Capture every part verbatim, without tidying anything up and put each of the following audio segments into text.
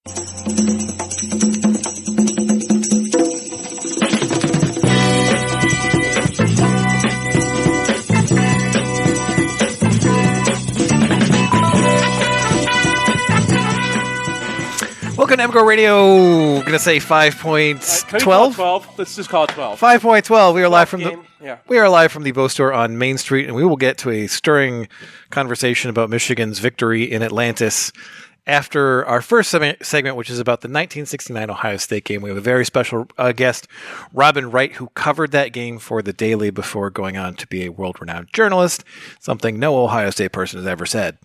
Welcome to EMCO Radio. Going to say five point twelve. twelve. Let's just call it twelve. five point twelve. We are live from game. the Yeah. We are live from the Bow Store on Main Street, and we will get to a stirring conversation about Michigan's victory in Atlantis after our first segment, which is about the nineteen sixty-nine Ohio State game. We have a very special uh, guest, Robin Wright, who covered that game for the Daily before going on to be a world-renowned journalist, something no Ohio State person has ever said.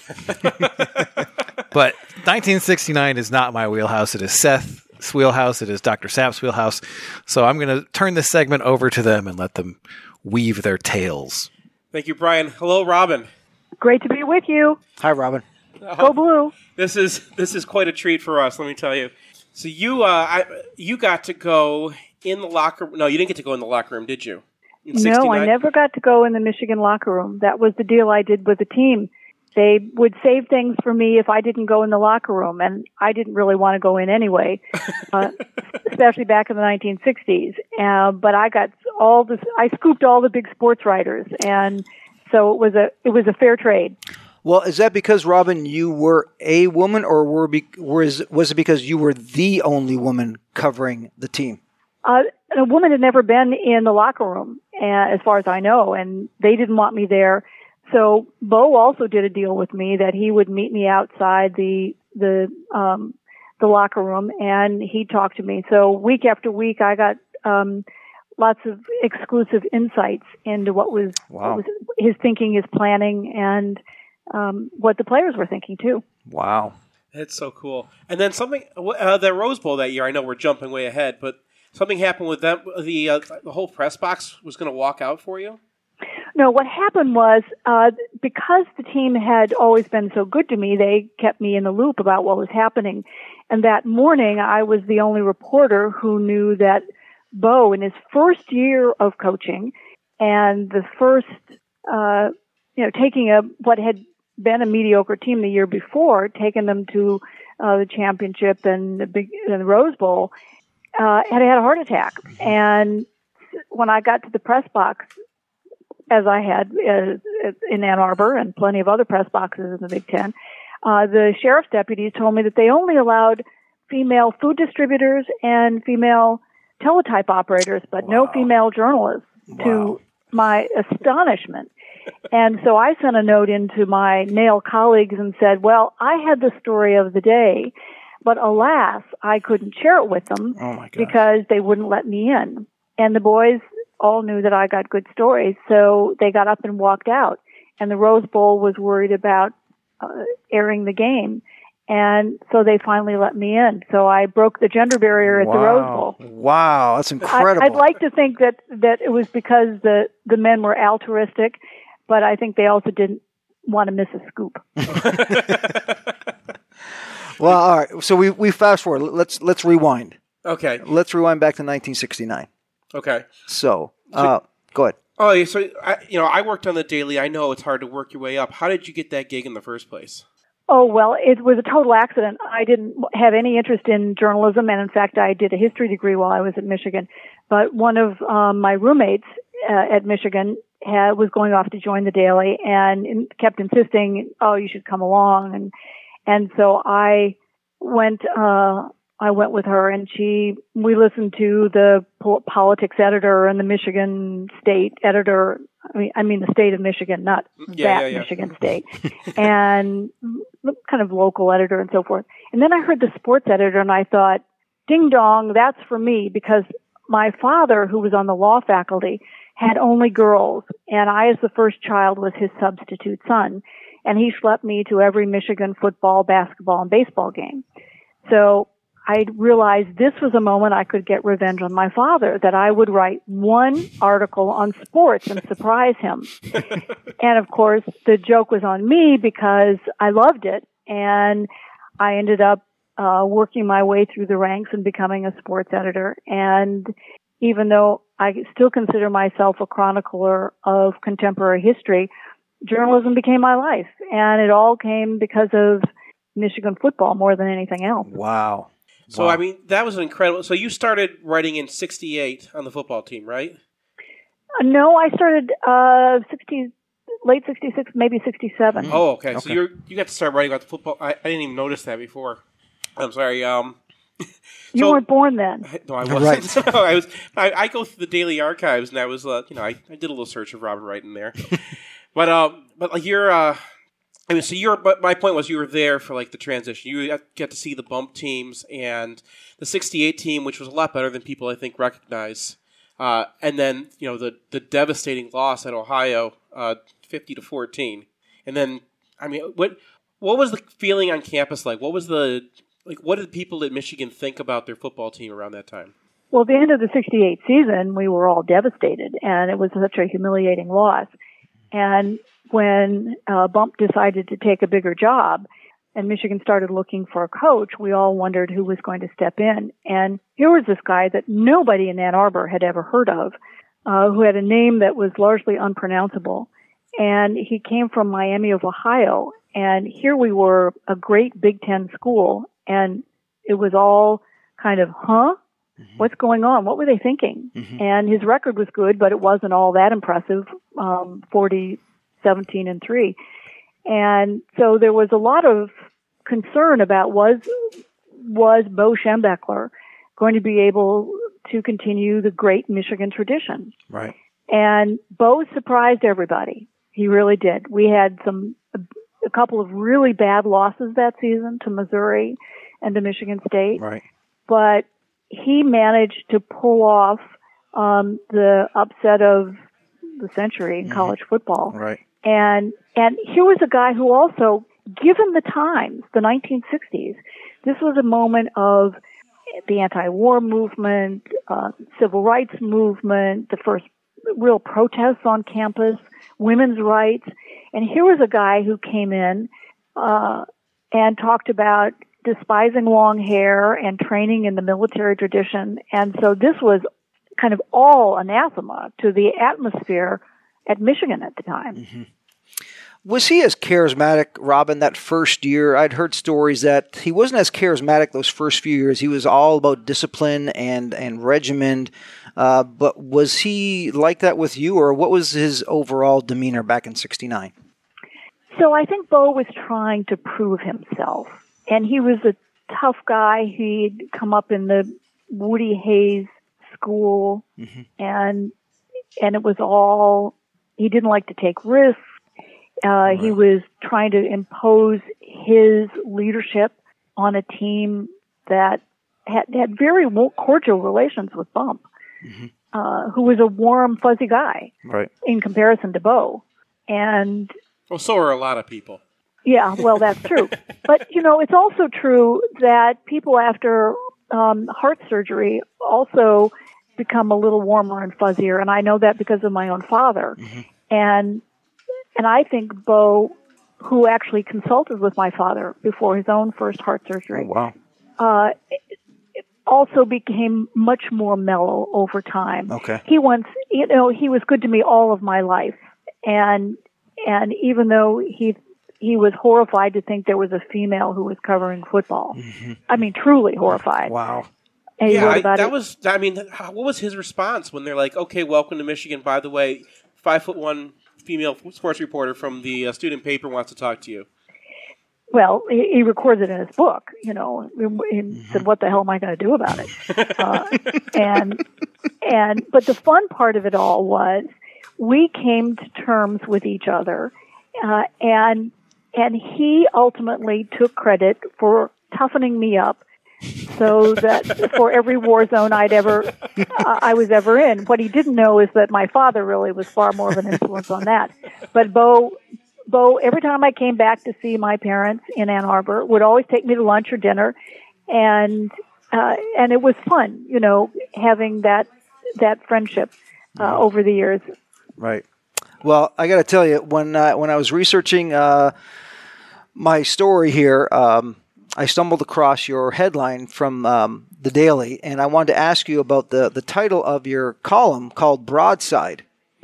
But nineteen sixty-nine is not my wheelhouse. It is Seth's wheelhouse. It is Doctor Sapp's wheelhouse. So I'm going to turn this segment over to them and let them weave their tales. Thank you, Brian. Hello, Robin. Great to be with you. Hi, Robin. Go Blue. This is this is quite a treat for us, let me tell you. So you uh, I, you got to go in the locker room. No, you didn't get to go in the locker room, did you? In no, sixty-nine? I never got to go in the Michigan locker room. That was the deal I did with the team. They would save things for me if I didn't go in the locker room, and I didn't really want to go in anyway, uh, especially back in the nineteen sixties. Uh, but I got all this. I scooped all the big sports writers, and so it was a it was a fair trade. Well, is that because, Robin, you were a woman, or were be, was was it because you were the only woman covering the team? Uh, a woman had never been in the locker room, uh, as far as I know, and they didn't want me there. So Bo also did a deal with me that he would meet me outside the the um, the locker room, and he'd talk to me. So week after week, I got um, lots of exclusive insights into what was, wow. what was his thinking, his planning, and um, what the players were thinking too. Wow, that's so cool. And then something uh, the Rose Bowl that year. I know we're jumping way ahead, but something happened with them. The uh, the whole press box was going to walk out for you. No, what happened was, uh, because the team had always been so good to me, they kept me in the loop about what was happening. And that morning, I was the only reporter who knew that Bo, in his first year of coaching, and the first, uh, you know, taking a, what had been a mediocre team the year before, taking them to, uh, the championship and the big, and the Rose Bowl, uh, had had a heart attack. And when I got to the press box, as I had uh, in Ann Arbor and plenty of other press boxes in the Big Ten, uh, the sheriff's deputies told me that they only allowed female food distributors and female teletype operators, but wow. no female journalists, wow. to my astonishment. And so I sent a note into my male colleagues and said, well, I had the story of the day, but alas, I couldn't share it with them oh because they wouldn't let me in. And the boys all knew that I got good stories, so they got up and walked out. And the Rose Bowl was worried about uh, airing the game, and so they finally let me in. So I broke the gender barrier at wow. the Rose Bowl. Wow, that's incredible. I, I'd like to think that, that it was because the, the men were altruistic, but I think they also didn't want to miss a scoop. Well, all right. So we we fast forward. Let's let's rewind. Okay. Let's rewind back to nineteen sixty-nine. Okay. So, uh, go ahead. Oh, yeah, so I, you know, I worked on the Daily. I know it's hard to work your way up. How did you get that gig in the first place? Oh, well, it was a total accident. I didn't have any interest in journalism, and in fact, I did a history degree while I was at Michigan. But one of um, my roommates uh, at Michigan had, was going off to join the Daily, and in, kept insisting, "Oh, you should come along." And and so I went. Uh, I went with her, and she, we listened to the po- politics editor and the Michigan State editor. I mean, I mean the state of Michigan, not yeah, that yeah, yeah. Michigan State, and kind of local editor and so forth. And then I heard the sports editor, and I thought, ding dong, that's for me, because my father, who was on the law faculty, had only girls, and I, as the first child, was his substitute son, and he schlepped me to every Michigan football, basketball, and baseball game. So I realized this was a moment I could get revenge on my father, that I would write one article on sports and surprise him. And of course, the joke was on me because I loved it, and I ended up uh working my way through the ranks and becoming a sports editor. And even though I still consider myself a chronicler of contemporary history, journalism became my life, and it all came because of Michigan football more than anything else. Wow. So, Wow. I mean, that was an incredible. So, you started writing in sixty-eight on the football team, right? Uh, no, I started uh, sixty, late sixty-six, maybe sixty-seven. Oh, okay. So, Okay. you're, you got to start writing about the football. I, I didn't even notice that before. I'm sorry. Um, You so- weren't born then. No, I wasn't. No, I was. I, I go through the daily archives, and I was, uh, you know, I, I did a little search of Robin Wright in there. but, um, but like you're, uh, I mean, so you're. But my point was, you were there for like the transition. You get to see the bump teams and the sixty-eight team, which was a lot better than people I think recognize. Uh, and then you know the the devastating loss at Ohio, uh, fifty to fourteen. And then, I mean, what what was the feeling on campus like? What was the like? What did people at Michigan think about their football team around that time? Well, at the end of the sixty-eight season, we were all devastated, and it was such a humiliating loss. And when uh, Bump decided to take a bigger job and Michigan started looking for a coach, we all wondered who was going to step in. And here was this guy that nobody in Ann Arbor had ever heard of, uh, who had a name that was largely unpronounceable. And he came from Miami of Ohio. And here we were, a great Big Ten school, and it was all kind of, huh? What's going on? What were they thinking? Mhm. And his record was good, but it wasn't all that impressive, um, forty, seventeen, and three. And so there was a lot of concern about was was Bo Schembechler going to be able to continue the great Michigan tradition? Right. And Bo surprised everybody. He really did. We had some a, a couple of really bad losses that season to Missouri and to Michigan State, Right. but he managed to pull off um, the upset of the century in Mhm. college football. Right. And and here was a guy who also, given the times, the nineteen sixties, this was a moment of the anti-war movement, uh, civil rights movement, the first real protests on campus, women's rights. And here was a guy who came in uh, and talked about despising long hair and training in the military tradition. And so this was kind of all anathema to the atmosphere at Michigan at the time. Mm-hmm. Was he as charismatic, Robin, that first year? I'd heard stories that he wasn't as charismatic those first few years. He was all about discipline and, and regimen. Uh, but was he like that with you, or what was his overall demeanor back in sixty-nine? So I think Bo was trying to prove himself. And he was a tough guy. He'd come up in the Woody Hayes school, Mm-hmm. and and it was all, he didn't like to take risks. Uh, Right. He was trying to impose his leadership on a team that had, had very cordial relations with Bump, Mhm. uh, who was a warm, fuzzy guy Right. in comparison to Bo. And Well, so are a lot of people. yeah, well, that's true. But, you know, it's also true that people after um, heart surgery also become a little warmer and fuzzier. And I know that because of my own father. Mhm. And and I think Bo, who actually consulted with my father before his own first heart Oh, surgery, wow. uh, also became much more mellow over time. Okay. He once, you know, he was good to me all of my life. And and even though he he was horrified to think there was a female who was covering football. Mm-hmm. I mean, truly horrified. Wow. And he yeah, wrote I, about that it. was. I mean, how- what was his response when they're like, "Okay, welcome to Michigan. By the way, five foot one female sports reporter from the uh, student paper wants to talk to you." Well, he, he records it in his book, you know, he, he said, what the hell am I going to do about it? uh, and, and, but the fun part of it all was we came to terms with each other, uh, and, and he ultimately took credit for toughening me up so that for every war zone I'd ever, uh, I was ever in. What he didn't know is that my father really was far more of an influence on that. But Bo, Bo, every time I came back to see my parents in Ann Arbor, would always take me to lunch or dinner, and uh, and it was fun, you know, having that that friendship uh, over the years. Right. Well, I got to tell you, when uh, when I was researching uh, my story here, um, I stumbled across your headline from um, the Daily, and I wanted to ask you about the, the title of your column called Broadside.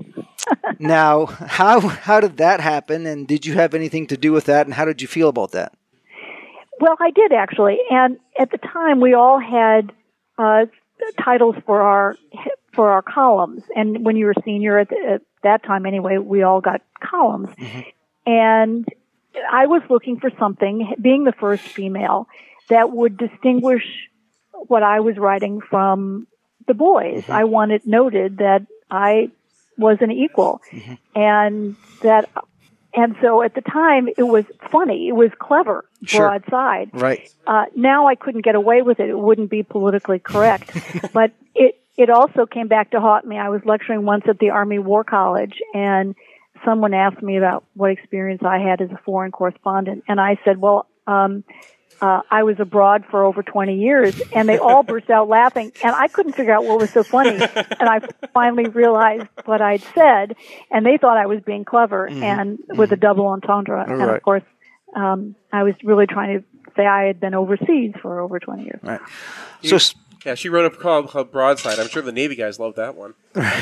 Now, how how did that happen, and did you have anything to do with that, and how did you feel about that? Well, I did actually, and at the time we all had uh, titles for our for our columns, and when you were senior at, the, at that time anyway, we all got columns, mm-hmm. and I was looking for something, being the first female, that would distinguish what I was writing from the boys. Mm-hmm. I wanted noted that I was an equal, mm-hmm. and that. And so at the time, it was funny. It was clever, sure. broadside. Right. Uh, now I couldn't get away with it. It wouldn't be politically correct. But it, it also came back to haunt me. I was lecturing once at the Army War College, and someone asked me about what experience I had as a foreign correspondent. And I said, well, um, uh, I was abroad for over twenty years. And they all burst out laughing. And I couldn't figure out what was so funny. And I finally realized what I'd said. And they thought I was being clever mm-hmm. and with mm-hmm. a double entendre. All and right. of course, um, I was really trying to say I had been overseas for over twenty years. Right. You, So, yeah, she wrote a called, called Broadside. I'm sure the Navy guys loved that one.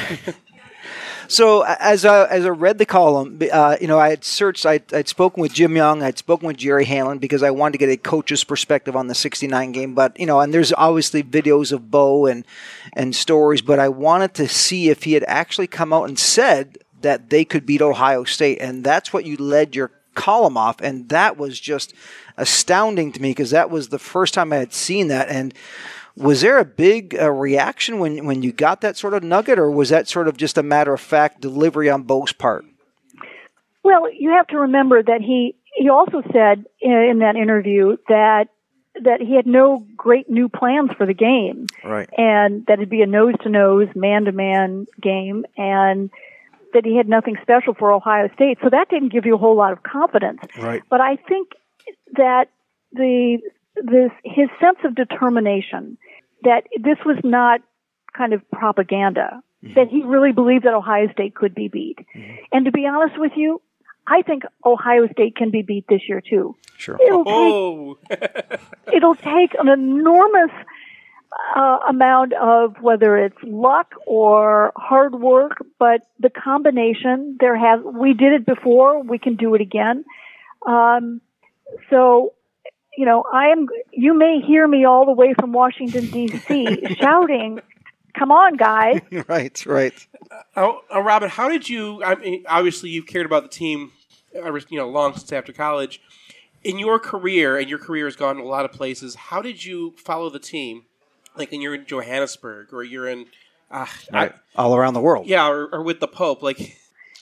So as I as I read the column, uh, you know, I had searched, I'd, I'd spoken with Jim Young, I'd spoken with Jerry Hanlon because I wanted to get a coach's perspective on the sixty-nine game. But you know, and there's obviously videos of Bo and and stories, but I wanted to see if he had actually come out and said that they could beat Ohio State, and that's what you led your column off, and that was just astounding to me because that was the first time I had seen that. And was there a big uh, reaction when, when you got that sort of nugget, or was that sort of just a matter-of-fact delivery on Bo's part? Well, you have to remember that he, he also said in, in that interview that that he had no great new plans for the game. Right. And that it'd be a nose-to-nose, man-to-man game, and that he had nothing special for Ohio State. So that didn't give you a whole lot of confidence. Right. But I think that the this his sense of determination, that this was not kind of propaganda, mm-hmm. that he really believed that Ohio State could be beat. Mm-hmm. And to be honest with you, I think Ohio State can be beat this year too. Sure. It'll oh. take, it'll take an enormous uh, amount of whether it's luck or hard work, but the combination there has, we did it before, we can do it again. Um, so, you know, I am, you may hear me all the way from Washington, D C shouting, come on, guys. Right, right. Uh, uh, Robin, how did you, I mean, obviously you've cared about the team, uh, you know, long since after college. In your career, and your career has gone to a lot of places, how did you follow the team? Like, when you're in Johannesburg, or you're in... Uh, right. I, all around the world. Yeah, or, or with the Pope, like...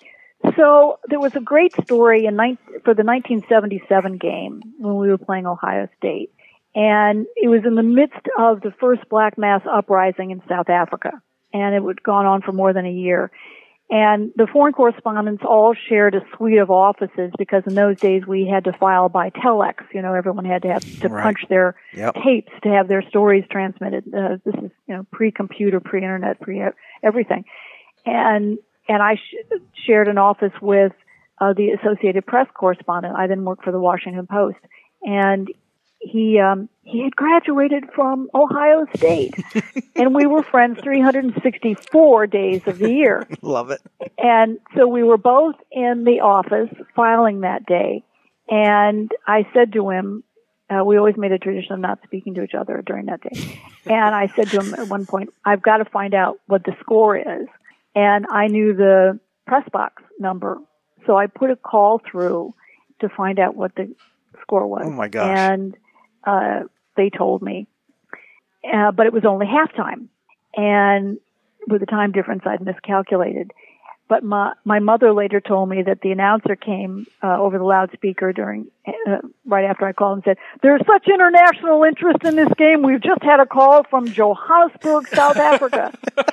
So there was a great story in for the nineteen seventy-seven game when we were playing Ohio State. And it was in the midst of the first Black Mass uprising in South Africa. And it had gone on for more than a year. And the foreign correspondents all shared a suite of offices because in those days we had to file by telex. You know, everyone had to have to right. punch their yep. tapes to have their stories transmitted. Uh, this is, you know, pre-computer, pre-internet, pre-everything. And and I sh- shared an office with uh, the Associated Press correspondent. I then worked for the Washington Post. And he um, he had graduated from Ohio State, and we were friends three hundred sixty-four days of the year. Love it. And so we were both in the office filing that day, and I said to him, uh, we always made a tradition of not speaking to each other during that day, and I said to him at one point, I've got to find out what the score is. And I knew the press box number, so I put a call through to find out what the score was. Oh, my gosh. And Uh, they told me, uh, but it was only halftime, and with the time difference, I'd miscalculated. But my my mother later told me that the announcer came uh, over the loudspeaker during uh, right after I called and said, "There's such international interest in this game. We've just had a call from Johannesburg, South Africa."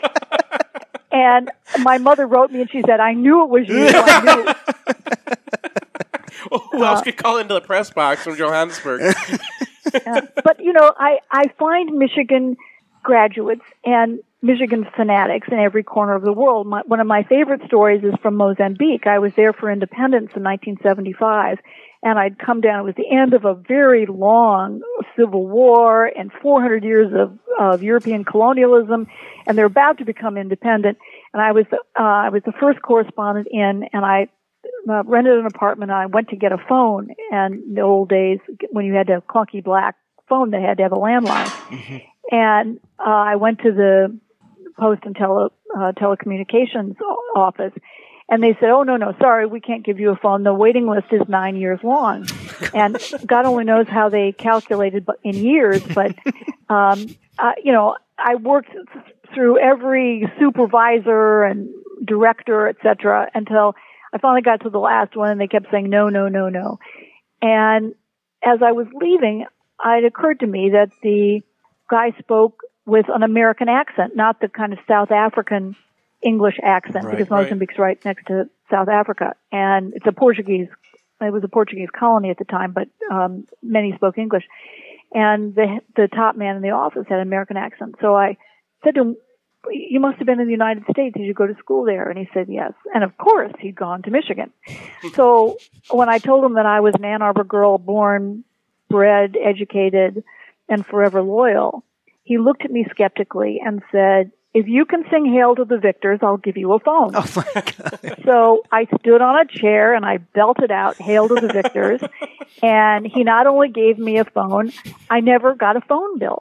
And my mother wrote me and she said, "I knew it was you. I knew it." Well, who else could call into the press box from Johannesburg? uh, but, you know, I, I find Michigan graduates and Michigan fanatics in every corner of the world. My, one of my favorite stories is from Mozambique. I was there for independence in nineteen seventy-five, and I'd come down. It was the end of a very long civil war and four hundred years of, of European colonialism, and they're about to become independent. And I was uh, I was the first correspondent in, and I uh, rented an apartment. And I went to get a phone, and in the old days, when you had a clunky black phone, they had to have a landline. Mm-hmm. And uh, I went to the post and tele, uh, telecommunications office, and they said, "Oh no, no, sorry, we can't give you a phone. The waiting list is nine years long." And God only knows how they calculated in years, but um, uh, you know, I worked through every supervisor and director, et cetera, until I finally got to the last one, and they kept saying no, no, no, no. And as I was leaving, it occurred to me that the guy spoke with an American accent, not the kind of South African English accent, right, because Mozambique's right. right next to South Africa, and it's a Portuguese. It was a Portuguese colony at the time, but um, many spoke English. And the the top man in the office had an American accent. So I said to him, "You must have been in the United States. Did you go to school there?" And he said, "Yes." And of course, he'd gone to Michigan. So when I told him that I was an Ann Arbor girl, born, bred, educated, and forever loyal, he looked at me skeptically and said, "If you can sing Hail to the Victors, I'll give you a phone." Oh my God. So I stood on a chair and I belted out Hail to the Victors. And he not only gave me a phone, I never got a phone bill.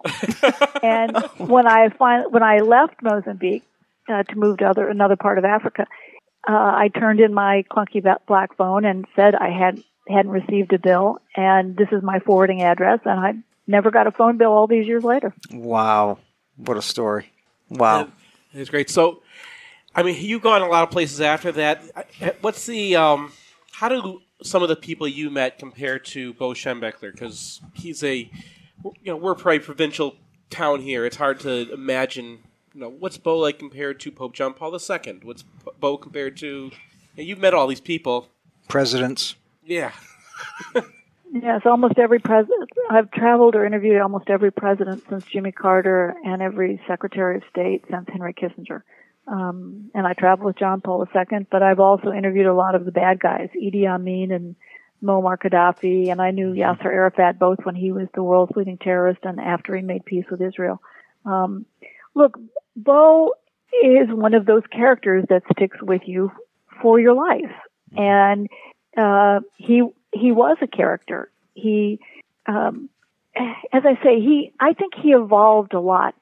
And when I fin- when I left Mozambique uh, to move to other another part of Africa, uh, I turned in my clunky black phone and said I had hadn't received a bill, and this is my forwarding address, and I never got a phone bill all these years later. Wow, what a story! Wow, it's great. So, I mean, you've gone a lot of places after that. What's the um, how do some of the people you met compare to Bo Schembechler? Because he's a, you know, we're a pretty provincial town here. It's hard to imagine, you know, what's Bo like compared to Pope John Paul the Second? What's Bo compared to? You know, you've met all these people, presidents. Yeah. Yes, almost every president. I've traveled or interviewed almost every president since Jimmy Carter and every Secretary of State since Henry Kissinger. Um, and I traveled with John Paul the Second, but I've also interviewed a lot of the bad guys, Idi Amin and Muammar Gaddafi, and I knew Yasser Arafat both when he was the world's leading terrorist and after he made peace with Israel. Um, look, Bo is one of those characters that sticks with you for your life. And uh, he he was a character. He, um, as I say, he I think he evolved a lot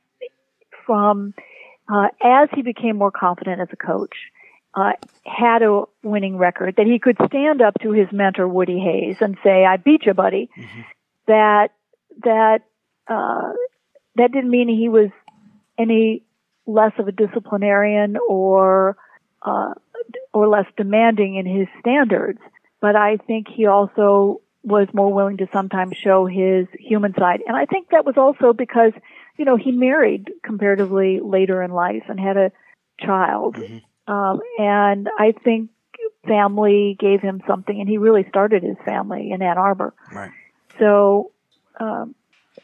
from uh, as he became more confident as a coach. Uh, had a winning record, that he could stand up to his mentor Woody Hayes and say, "I beat you, buddy." Mm-hmm. That that uh, that didn't mean he was any less of a disciplinarian or uh, or less demanding in his standards. But I think he also was more willing to sometimes show his human side, and I think that was also because, you know, he married comparatively later in life and had a child. Mm-hmm. Um, and I think family gave him something, and he really started his family in Ann Arbor. Right. So, um,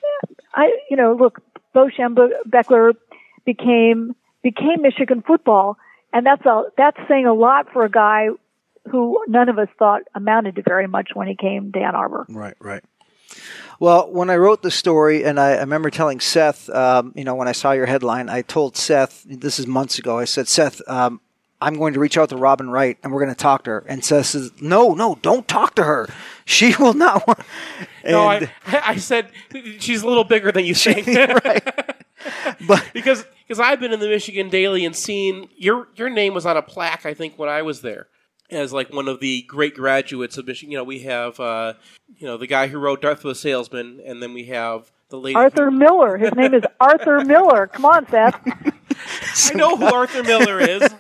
I, you know, look, Bo Schembechler became became Michigan football, and that's a that's saying a lot for a guy who none of us thought amounted to very much when he came to Ann Arbor. Right, right. Well, when I wrote the story, and I, I remember telling Seth, um, you know, when I saw your headline, I told Seth, this is months ago, I said, Seth, um, I'm going to reach out to Robin Wright, and we're going to talk to her. And Seth says, no, no, don't talk to her. She will not want... And no, I, I said, she's a little bigger than you think. Right. But, because because I've been in the Michigan Daily and seen, your your name was on a plaque, I think, when I was there, as like one of the great graduates of Michigan. You know, we have, uh, you know, the guy who wrote Death of a Salesman, and then we have the lady... Arthur who... Miller. His name is Arthur Miller. Come on, Seth. I know who Arthur Miller is.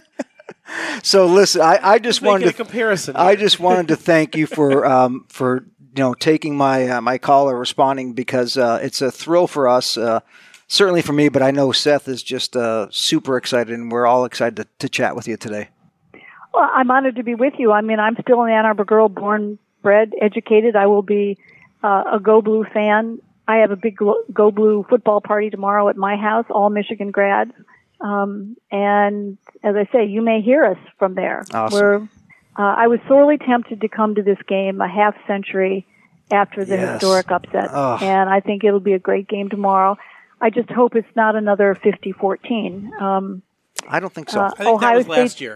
So listen, I, I just Making wanted a comparison. I just wanted to thank you for um, for you know taking my uh, my call or responding, because uh, it's a thrill for us, uh, certainly for me. But I know Seth is just uh, super excited, and we're all excited to, to chat with you today. Well, I'm honored to be with you. I mean, I'm still an Ann Arbor girl, born, bred, educated. I will be uh, a Go Blue fan. I have a big Go Blue football party tomorrow at my house, all Michigan grads. Um, and as I say, you may hear us from there. Awesome. We're, uh, I was sorely tempted to come to this game a half century after the Yes. historic upset. Oh. And I think it'll be a great game tomorrow. I just hope it's not another fifty fourteen. Um, I don't think so. uh, I think Ohio that was State, last year.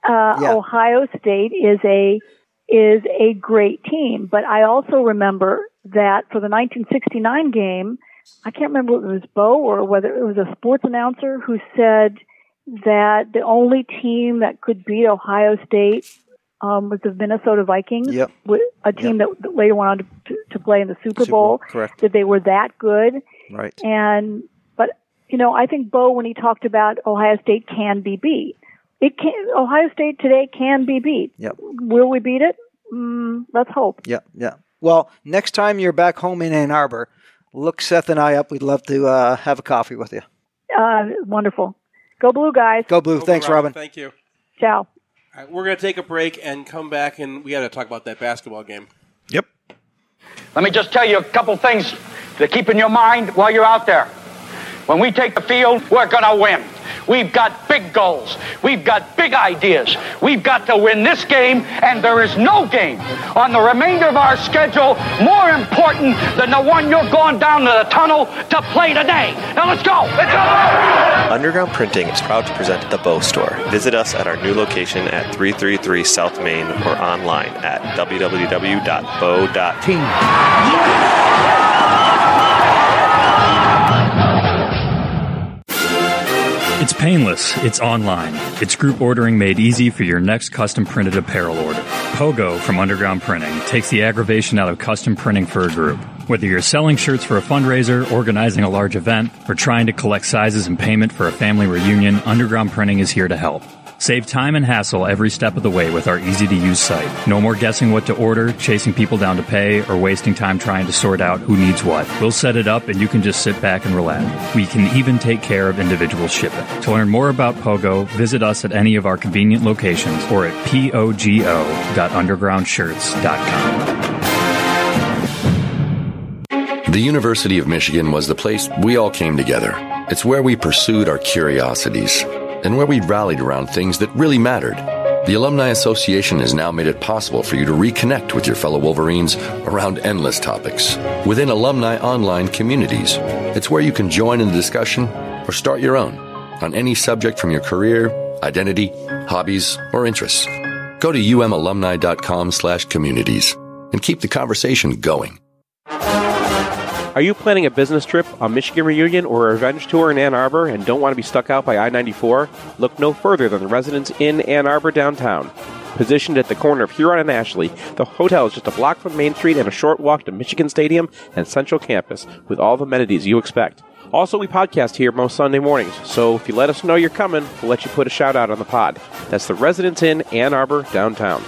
uh, Yeah. Ohio State is a is a great team. But I also remember that for the nineteen sixty-nine game, I can't remember if it was Bo or whether it was a sports announcer who said that the only team that could beat Ohio State um, was the Minnesota Vikings, Yep. a team Yep. that later went on to, to, to play in the Super, Super Bowl. Bowl, correct. That they were that good. Right. And but you know, I think Bo, when he talked about Ohio State can be beat, it can. Ohio State today can be beat. Yep. Will we beat it? Mm, let's hope. Yeah, yeah. Well, next time you're back home in Ann Arbor, look Seth and I up. We'd love to uh, have a coffee with you. Uh, wonderful. Go Blue, guys. Go Blue. Go, Thanks, Robin. Robin. Thank you. Ciao. All right, we're going to take a break and come back, and we got to talk about that basketball game. Yep. Let me just tell you a couple things to keep in your mind while you're out there. When we take the field, we're going to win. We've got big goals. We've got big ideas. We've got to win this game, and there is no game on the remainder of our schedule more important than the one you're going down to the tunnel to play today. Now let's go. Let's go. Underground Printing is proud to present the Bow Store. Visit us at our new location at three thirty-three South Main or online at w w w dot bow dot team. It's painless, it's online, it's group ordering made easy for your next custom printed apparel order. Pogo from Underground Printing takes the aggravation out of custom printing for a group. Whether you're selling shirts for a fundraiser, organizing a large event, or trying to collect sizes and payment for a family reunion, Underground Printing is here to help. Save time and hassle every step of the way with our easy-to-use site. No more guessing what to order, chasing people down to pay, or wasting time trying to sort out who needs what. We'll set it up and you can just sit back and relax. We can even take care of individual shipping. To learn more about Pogo, visit us at any of our convenient locations or at pogo dot underground shirts dot com. The University of Michigan was the place we all came together. It's where we pursued our curiosities and where we rallied around things that really mattered. The Alumni Association has now made it possible for you to reconnect with your fellow Wolverines around endless topics within alumni online communities. It's where you can join in the discussion or start your own on any subject from your career, identity, hobbies, or interests. Go to umalumni.com slash communities and keep the conversation going. Are you planning a business trip, a Michigan reunion, or a revenge tour in Ann Arbor and don't want to be stuck out by I ninety-four? Look no further than the Residence Inn Ann Arbor downtown. Positioned at the corner of Huron and Ashley, the hotel is just a block from Main Street and a short walk to Michigan Stadium and Central Campus with all the amenities you expect. Also, we podcast here most Sunday mornings, so if you let us know you're coming, we'll let you put a shout out on the pod. That's the Residence Inn Ann Arbor downtown.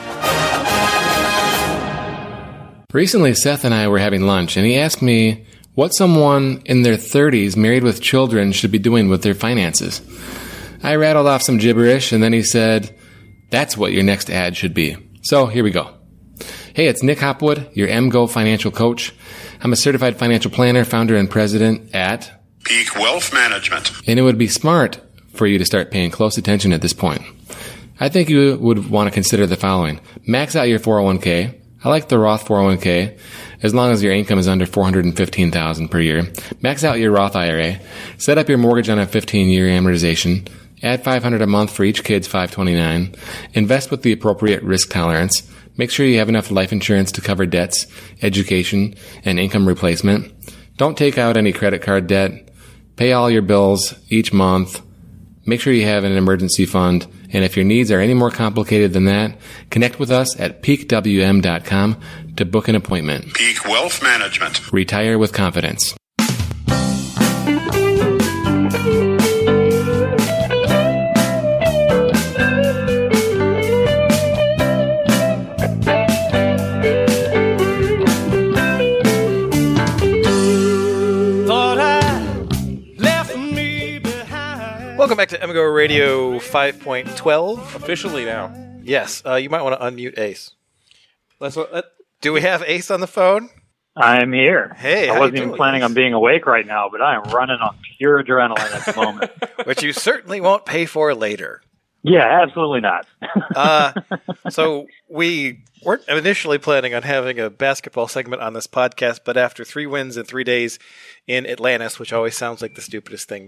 Recently, Seth and I were having lunch, and he asked me what someone in their thirties married with children should be doing with their finances. I rattled off some gibberish, and then he said, that's what your next ad should be. So here we go. Hey, it's Nick Hopwood, your M G O financial coach. I'm a certified financial planner, founder, and president at Peak Wealth Management. And it would be smart for you to start paying close attention at this point. I think you would want to consider the following. Max out your four oh one k. I like the Roth four oh one k, as long as your income is under four hundred fifteen thousand dollars per year. Max out your Roth I R A. Set up your mortgage on a fifteen-year amortization. Add five hundred dollars a month for each kid's five twenty-nine. Invest with the appropriate risk tolerance. Make sure you have enough life insurance to cover debts, education, and income replacement. Don't take out any credit card debt. Pay all your bills each month. Make sure you have an emergency fund. And if your needs are any more complicated than that, connect with us at peak w m dot com to book an appointment. Peak Wealth Management. Retire with confidence. Welcome back to M G O Radio five point twelve. Officially now. Yes, uh, you might want to unmute Ace. Let's let, Do we have Ace on the phone? I'm here. Hey, I how wasn't you even doing, planning Ace? on being awake right now, but I am running on pure adrenaline at the moment. Which you certainly won't pay for later. Yeah, absolutely not. uh, so we weren't initially planning on having a basketball segment on this podcast, but after three wins in three days in Atlantis, which always sounds like the stupidest thing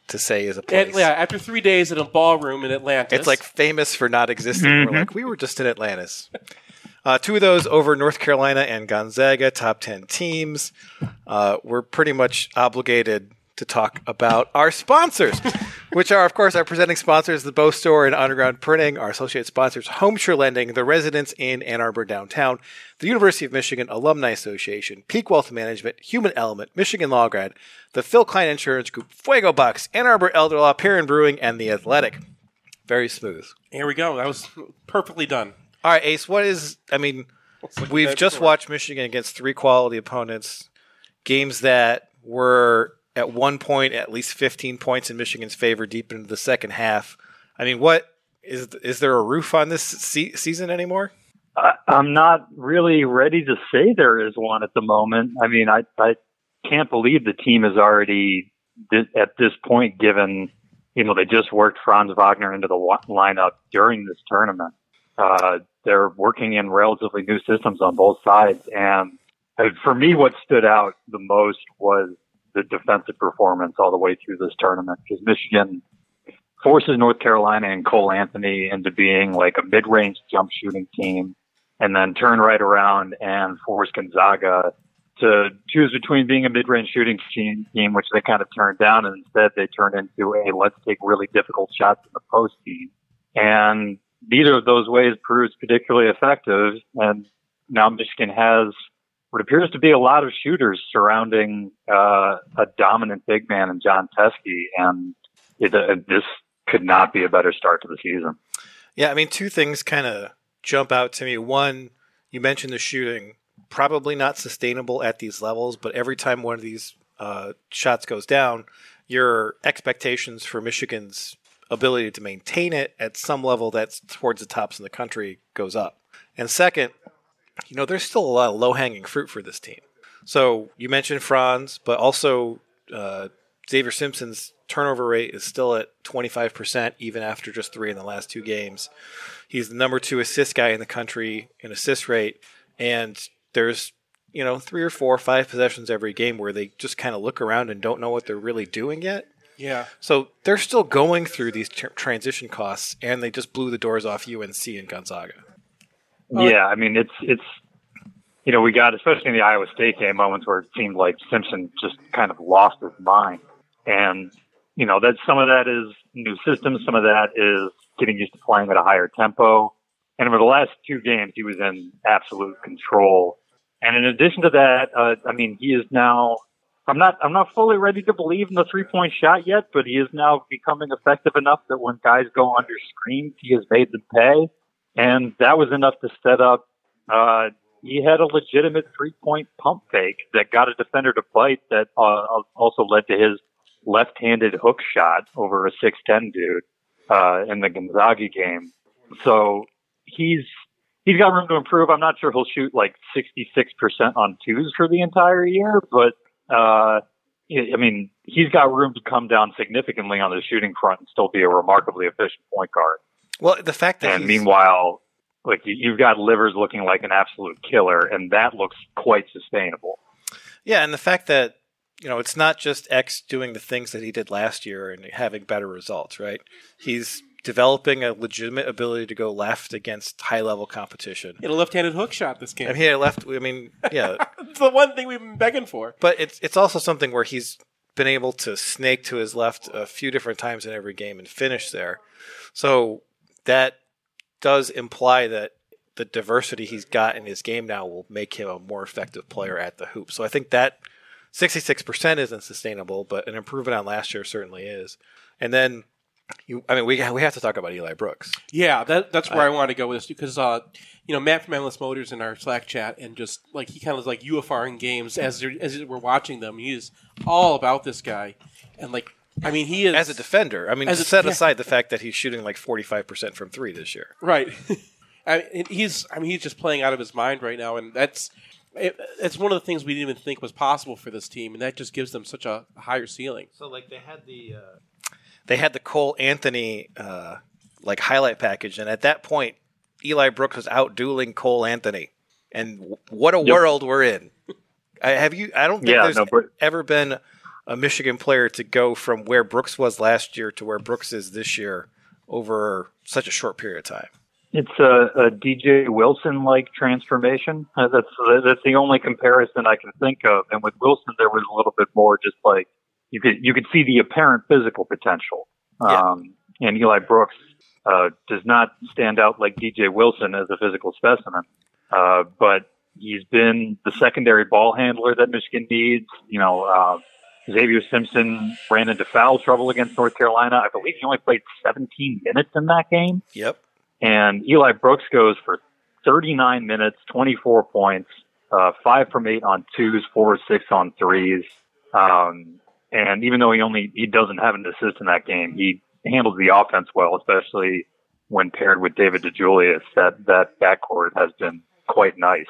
to say is a place. And, yeah, after three days in a ballroom in Atlantis. It's like famous for not existing. Mm-hmm. We're like, we were just in Atlantis. Uh, two of those over North Carolina and Gonzaga, top ten teams. Uh, we're pretty much obligated to talk about our sponsors, which are, of course, our presenting sponsors, the Bow Store and Underground Printing, our associate sponsors, Homeshire Lending, the Residence Inn Ann Arbor Downtown, the University of Michigan Alumni Association, Peak Wealth Management, Human Element, Michigan Law Grad, the Phil Klein Insurance Group, Fuego Bucks, Ann Arbor Elder Law, Perrin Brewing, and The Athletic. Very smooth. Here we go. That was perfectly done. All right, Ace, what is, I mean, we've just before. watched Michigan against three quality opponents, games that were at one point at least fifteen points in Michigan's favor deep into the second half. I mean, what is is there a roof on this se- season anymore? I, I'm not really ready to say there is one at the moment. I mean, I, I can't believe the team is already th- at this point given, you know, they just worked Franz Wagner into the wa- lineup during this tournament. Uh, they're working in relatively new systems on both sides. And uh, for me, what stood out the most was the defensive performance all the way through this tournament, because Michigan forces North Carolina and Cole Anthony into being like a mid-range jump shooting team, and then turn right around and force Gonzaga to choose between being a mid-range shooting team, which they kind of turned down, and instead they turned into a let's take really difficult shots in the post team. And neither of those ways proves particularly effective. And now Michigan has what appears to be a lot of shooters surrounding uh, a dominant big man in John Teskey, and it, uh, this could not be a better start to the season. Yeah, I mean, two things kind of jump out to me. One, you mentioned the shooting, probably not sustainable at these levels, but every time one of these uh, shots goes down, your expectations for Michigan's ability to maintain it at some level that's towards the tops in the country goes up. And second, you know, there's still a lot of low-hanging fruit for this team. So you mentioned Franz, but also uh, Xavier Simpson's turnover rate is still at twenty-five percent, even after just three in the last two games. He's the number two assist guy in the country in assist rate, and there's, you know, three or four or five possessions every game where they just kind of look around and don't know what they're really doing yet. Yeah. So they're still going through these tr- transition costs, and they just blew the doors off U N C and Gonzaga. Yeah, I mean, it's, it's, you know, we got, especially in the Iowa State game, moments where it seemed like Simpson just kind of lost his mind. And, you know, that some of that is new systems, some of that is getting used to playing at a higher tempo. And over the last two games, he was in absolute control. And in addition to that, uh, I mean, he is now, I'm not, I'm not fully ready to believe in the three point shot yet, but he is now becoming effective enough that when guys go under screens, he has made them pay. And that was enough to set up, uh, he had a legitimate three point pump fake that got a defender to bite that, uh, also led to his left-handed hook shot over a six ten dude, uh, in the Gonzaga game. So he's, he's got room to improve. I'm not sure he'll shoot like sixty-six percent on twos for the entire year, but, uh, I mean, he's got room to come down significantly on the shooting front and still be a remarkably efficient point guard. Well, the fact that and he's... meanwhile, like you, you've got Livers looking like an absolute killer, and that looks quite sustainable. Yeah, and the fact that, you know, it's not just X doing the things that he did last year and having better results, right? He's developing a legitimate ability to go left against high-level competition. Hit a left-handed hook shot this game. I mean, he had left. I mean, yeah, it's the one thing we've been begging for. But it's it's also something where he's been able to snake to his left a few different times in every game and finish there. So that does imply that the diversity he's got in his game now will make him a more effective player at the hoop. So I think that sixty-six percent isn't sustainable, but an improvement on last year certainly is. And then, you, I mean, we we have to talk about Eli Brooks. Yeah, that that's where I, I want to go with this because, uh, you know, Matt from Endless Motors in our Slack chat, and just like he kind of was like UFRing games as as we're watching them. He's all about this guy, and like. I mean, he is as a defender. I mean, as to a, set yeah. aside the fact that he's shooting like forty-five percent from three this year, right? I mean, he's. I mean, he's just playing out of his mind right now, and that's. It, it's one of the things we didn't even think was possible for this team, and that just gives them such a higher ceiling. So, like, they had the uh, they had the Cole Anthony uh, like highlight package, and at that point, Eli Brooks was out dueling Cole Anthony, and w- what a yep. world we're in. I have you. I don't think yeah, there's no, but- ever been a Michigan player to go from where Brooks was last year to where Brooks is this year over such a short period of time? It's a, a D J Wilson-like transformation. Uh, that's that's the only comparison I can think of. And with Wilson, there was a little bit more just like you could you could see the apparent physical potential. Um, yeah. And Eli Brooks uh, does not stand out like D J Wilson as a physical specimen, uh, but he's been the secondary ball handler that Michigan needs. You know, uh, Xavier Simpson ran into foul trouble against North Carolina. I believe he only played seventeen minutes in that game. Yep. And Eli Brooks goes for thirty-nine minutes, twenty-four points, uh, five from eight on twos, four or six on threes. Um, and even though he only, he doesn't have an assist in that game, he handles the offense well, especially when paired with David DeJulius. That, that backcourt has been quite nice.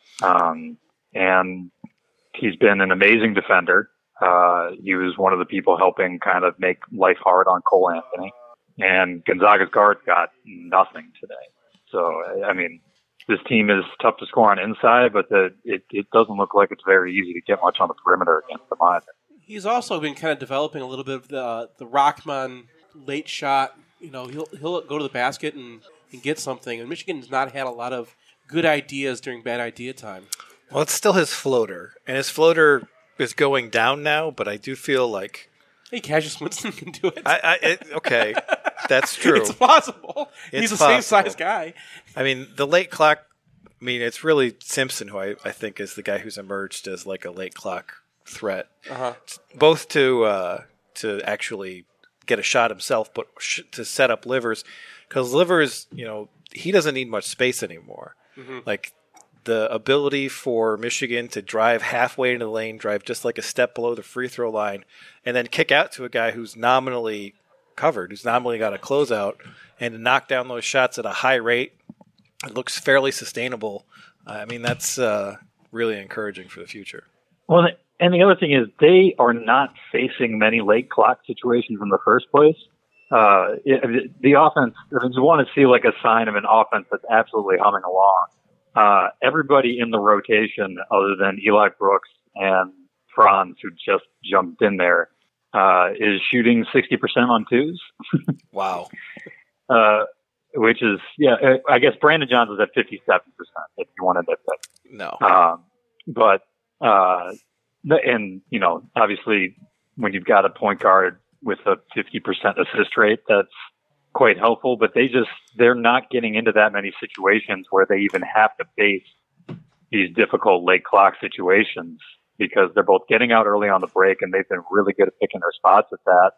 Um, and he's been an amazing defender. Uh, he was one of the people helping kind of make life hard on Cole Anthony. And Gonzaga's guard got nothing today. So, I mean, this team is tough to score on inside, but the, it, it doesn't look like it's very easy to get much on the perimeter against them either. He's also been kind of developing a little bit of the uh, the Rockman late shot. You know, he'll he'll go to the basket and, and get something. And Michigan's not had a lot of good ideas during bad idea time. Well, it's still his floater, and his floater is going down now, but I do feel like... Hey, Cassius Winston can do it. I, I, it okay, that's true. It's possible. It's He's the possible. same size guy. I mean, the late clock, I mean, it's really Simpson who I, I think is the guy who's emerged as like a late clock threat, uh-huh. both to uh, to actually get a shot himself, but sh- to set up Livers, because Livers, you know, he doesn't need much space anymore. Mm-hmm. Like, the ability for Michigan to drive halfway into the lane, drive just like a step below the free throw line, and then kick out to a guy who's nominally covered, who's nominally got a closeout, and to knock down those shots at a high rate, it looks fairly sustainable. I mean, that's uh, really encouraging for the future. Well, and the other thing is they are not facing many late clock situations in the first place. Uh, it, the offense, if you want to see like a sign of an offense that's absolutely humming along, Uh, everybody in the rotation, other than Eli Brooks and Franz, who just jumped in there, uh, is shooting sixty percent on twos. Wow. Uh, which is, yeah, I guess Brandon Johns is at fifty-seven percent, if you wanted to pick. No. Um, but, uh, and, you know, obviously, when you've got a point guard with a fifty percent assist rate, that's quite helpful, but they just, they're not getting into that many situations where they even have to face these difficult late clock situations because they're both getting out early on the break and they've been really good at picking their spots at that.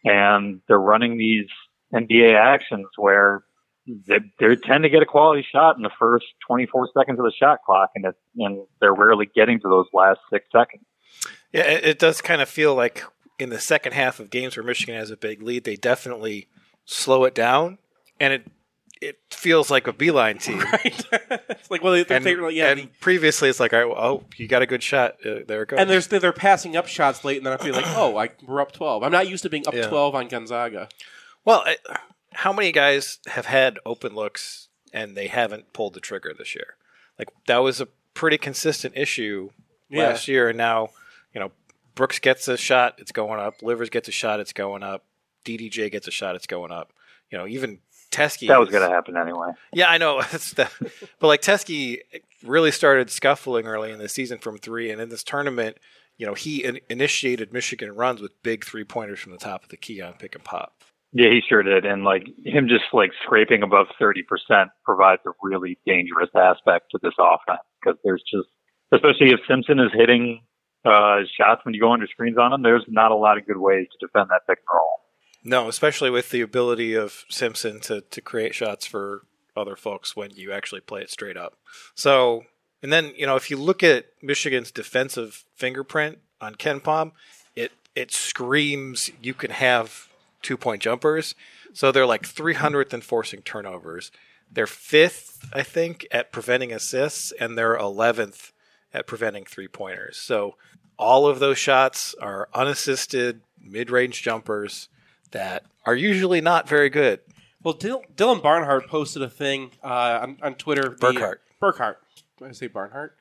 And they're running these N B A actions where they, they tend to get a quality shot in the first twenty-four seconds of the shot clock, and, it, and they're rarely getting to those last six seconds. Yeah, it, it does kind of feel like in the second half of games where Michigan has a big lead, they definitely slow it down, and it it feels like a Beeline team. Right. It's like, well, they, and, they, yeah, and the, previously it's like, oh, you got a good shot. Uh, there it goes. and there's, they're passing up shots late, and then I feel like, oh, I, we're up twelve. I'm not used to being up Yeah. twelve on Gonzaga. Well, I, how many guys have had open looks and they haven't pulled the trigger this year? Like, that was a pretty consistent issue Yeah. last year, and now, you know, Brooks gets a shot, it's going up. Livers gets a shot, it's going up. D D J gets a shot, it's going up. You know, even Teskey. That was going to happen anyway. Yeah, I know. It's the, but like Teskey really started scuffling early in the season from three, and in this tournament, you know, he in- initiated Michigan runs with big three pointers from the top of the key on pick and pop. Yeah, he sure did. And like him just like scraping above thirty percent provides a really dangerous aspect to this offense because there's just, especially if Simpson is hitting uh, shots when you go under screens on him, there's not a lot of good ways to defend that pick and roll. No, especially with the ability of Simpson to, to create shots for other folks when you actually play it straight up. So, and then, you know, if you look at Michigan's defensive fingerprint on KenPom, it it screams you can have two-point jumpers. So they're like three hundredth in forcing turnovers. They're fifth, I think, at preventing assists, and they're eleventh at preventing three-pointers. So all of those shots are unassisted, mid-range jumpers that are usually not very good. Well, Dil- Dylan Barnhart posted a thing uh, on, on Twitter. The, Burkhart. Burkhart. Did I say Barnhart?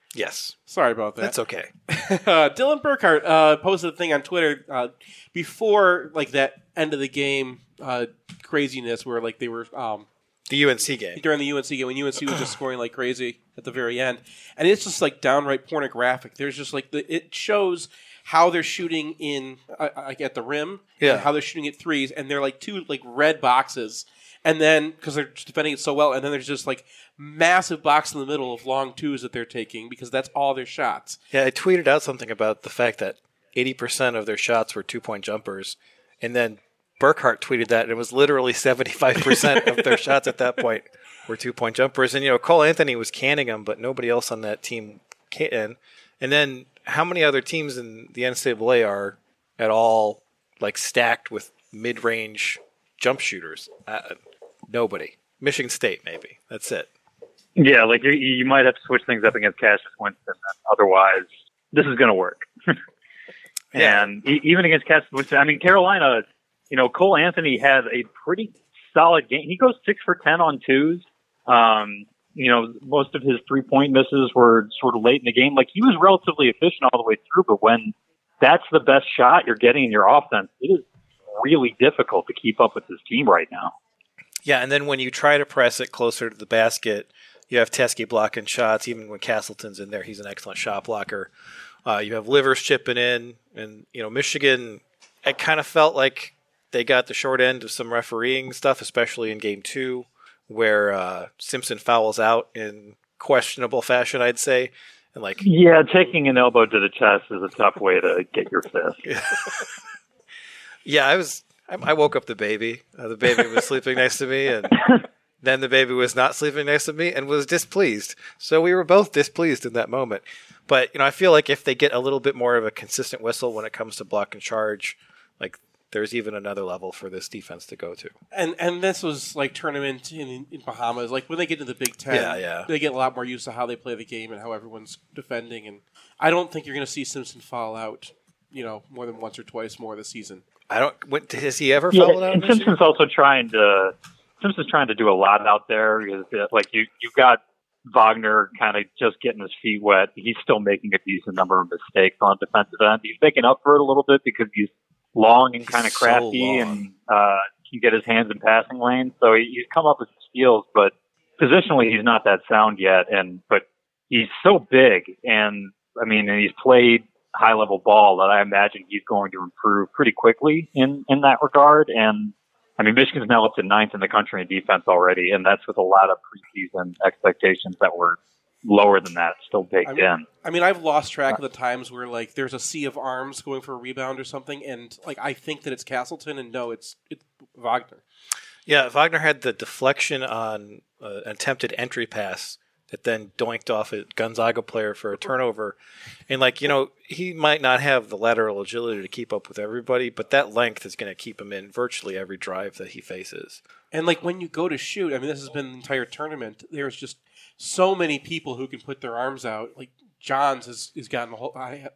Yes. Sorry about that. That's okay. uh, Dylan Burkhart uh, posted a thing on Twitter uh, before like that end of the game uh, craziness where like they were um, the U N C game during the U N C game when U N C was just scoring like crazy at the very end, and it's just like downright pornographic. There's just like the, it shows how they're shooting in uh, like at the rim, yeah, and how they're shooting at threes, and they're like two like red boxes. And then, because they're just defending it so well, and then there's just like massive box in the middle of long twos that they're taking because that's all their shots. Yeah, I tweeted out something about the fact that eighty percent of their shots were two-point jumpers, and then Burkhart tweeted that, and it was literally seventy-five percent of their shots at that point were two-point jumpers. And, you know, Cole Anthony was canning them, but nobody else on that team can. And then how many other teams in the N C double A are at all, like, stacked with mid-range jump shooters? Uh, Nobody. Michigan State, maybe. That's it. Yeah, like you, you might have to switch things up against Cassius Winston. Otherwise, this is going to work. yeah. And e- even against Cassius Winston, I mean, Carolina, you know, Cole Anthony had a pretty solid game. He goes six for ten on twos. Um, you know, most of his three-point misses were sort of late in the game. Like, he was relatively efficient all the way through, but when that's the best shot you're getting in your offense, it is really difficult to keep up with this team right now. Yeah, and then when you try to press it closer to the basket, you have Teske blocking shots. Even when Castleton's in there, he's an excellent shot blocker. Uh, you have Livers chipping in. And, you know, Michigan, it kind of felt like they got the short end of some refereeing stuff, especially in game two, where uh, Simpson fouls out in questionable fashion, I'd say. And like, yeah, taking an elbow to the chest is a tough way to get your fist. yeah, I was... I woke up the baby. Uh, the baby was sleeping next to me, and then the baby was not sleeping next to me and was displeased. So we were both displeased in that moment. But, you know, I feel like if they get a little bit more of a consistent whistle when it comes to block and charge, like there's even another level for this defense to go to. And and this was like tournament in, in Bahamas. Like when they get into the Big Ten, yeah, yeah. they get a lot more used to how they play the game and how everyone's defending. And I don't think you're going to see Simpson fall out, you know, more than once or twice more this season. I don't. What, has he ever yeah, fouled out? And Simpson's year? also trying to. Simpson's trying to do a lot out there. Like you, you've got Wagner kind of just getting his feet wet. He's still making a decent number of mistakes on defensive end. He's making up for it a little bit because he's long and kind of crafty so and uh, can get his hands in passing lanes. So he, he's come up with his steals, but positionally he's not that sound yet. And but he's so big, and I mean, and he's played high level ball that I imagine he's going to improve pretty quickly in, in that regard. And I mean, Michigan's now up to ninth in the country in defense already, and that's with a lot of preseason expectations that were lower than that still baked I mean, in. I mean, I've lost track of the times where like there's a sea of arms going for a rebound or something, and like I think that it's Castleton, and no, it's it's Wagner. Yeah, Wagner had the deflection on uh, an attempted entry pass that then doinked off a Gonzaga player for a turnover. And, like, you know, he might not have the lateral agility to keep up with everybody, but that length is going to keep him in virtually every drive that he faces. And, like, when you go to shoot, I mean, this has been the entire tournament, there's just so many people who can put their arms out. Like, Johns has, has gotten a whole... I,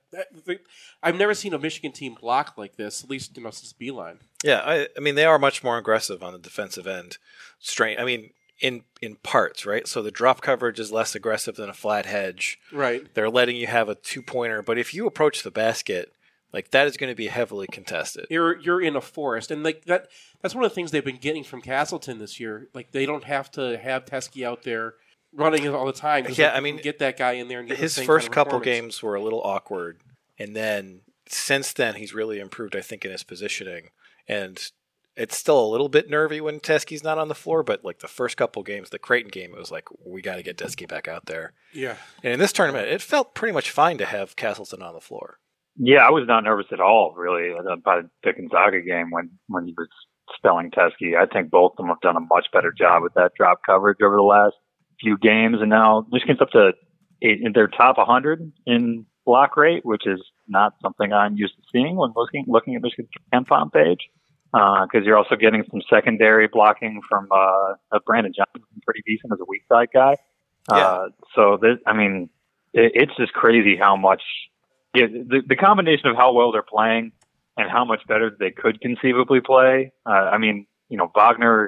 I've never seen a Michigan team block like this, at least, you know, since Beeline. Yeah, I, I mean, they are much more aggressive on the defensive end. Strain, I mean... In in parts, right? So the drop coverage is less aggressive than a flat hedge. Right. They're letting you have a two-pointer, but if you approach the basket, like that is going to be heavily contested. You're you're in a forest, and like that that's one of the things they've been getting from Castleton this year. Like they don't have to have Teske out there running it all the time. Yeah, like, I mean, get that guy in there and get his the same first kind of couple games were a little awkward, and then since then he's really improved, I think, in his positioning. And it's still a little bit nervy when Teske's not on the floor, but like the first couple games, the Creighton game, it was like, we got to get Teske back out there. Yeah. And in this tournament, it felt pretty much fine to have Castleton on the floor. Yeah, I was not nervous at all, really, about the Gonzaga game when, when he was spelling Teske. I think both of them have done a much better job with that drop coverage over the last few games. And now Michigan's up to eight, they're top one hundred in block rate, which is not something I'm used to seeing when looking, looking at Michigan's KenPom page. Because uh, you're also getting some secondary blocking from uh, uh, Brandon Johnson, pretty decent as a weak side guy. Uh, yeah. So, this, I mean, it, it's just crazy how much yeah, the, the combination of how well they're playing and how much better they could conceivably play. Uh, I mean, you know, Wagner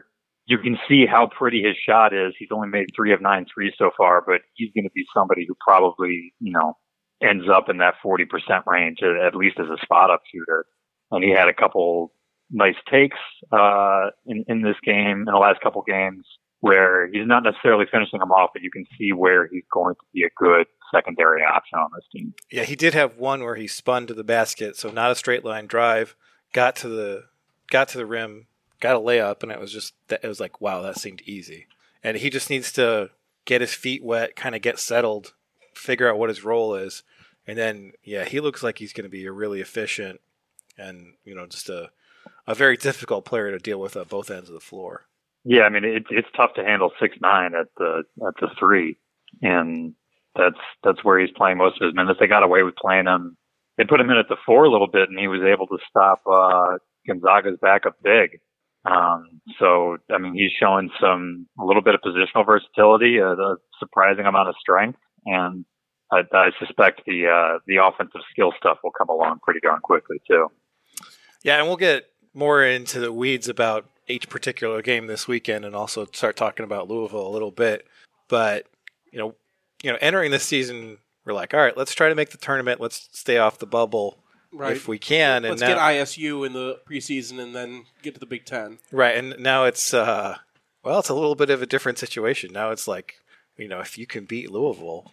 you can see how pretty his shot is. He's only made three of nine threes so far, but he's going to be somebody who probably, you know, ends up in that forty percent range, at least as a spot-up shooter. And he had a couple nice takes uh, in, in this game, in the last couple games, where he's not necessarily finishing them off, but you can see where he's going to be a good secondary option on this team. Yeah, he did have one where he spun to the basket, so not a straight line drive, got to the got to the rim, got a layup, and it was just it was like, wow, that seemed easy. And he just needs to get his feet wet, kind of get settled, figure out what his role is, and then yeah, he looks like he's going to be a really efficient and, you know, just a a very difficult player to deal with at both ends of the floor. Yeah, I mean, it, it's tough to handle six nine at the at the three, and that's that's where he's playing most of his minutes. They got away with playing him. They put him in at the four a little bit, and he was able to stop uh, Gonzaga's backup big. Um, so, I mean, he's showing some a little bit of positional versatility, a, a surprising amount of strength, and I, I suspect the uh, the offensive skill stuff will come along pretty darn quickly too. Yeah, and we'll get more into the weeds about each particular game this weekend, and also start talking about Louisville a little bit. But you know, you know, entering this season, we're like, all right, let's try to make the tournament. Let's stay off the bubble right. if we can. Let's and now, get I S U in the preseason, and then get to the Big Ten. Right, and now it's uh, well, it's a little bit of a different situation. Now it's like, you know, if you can beat Louisville,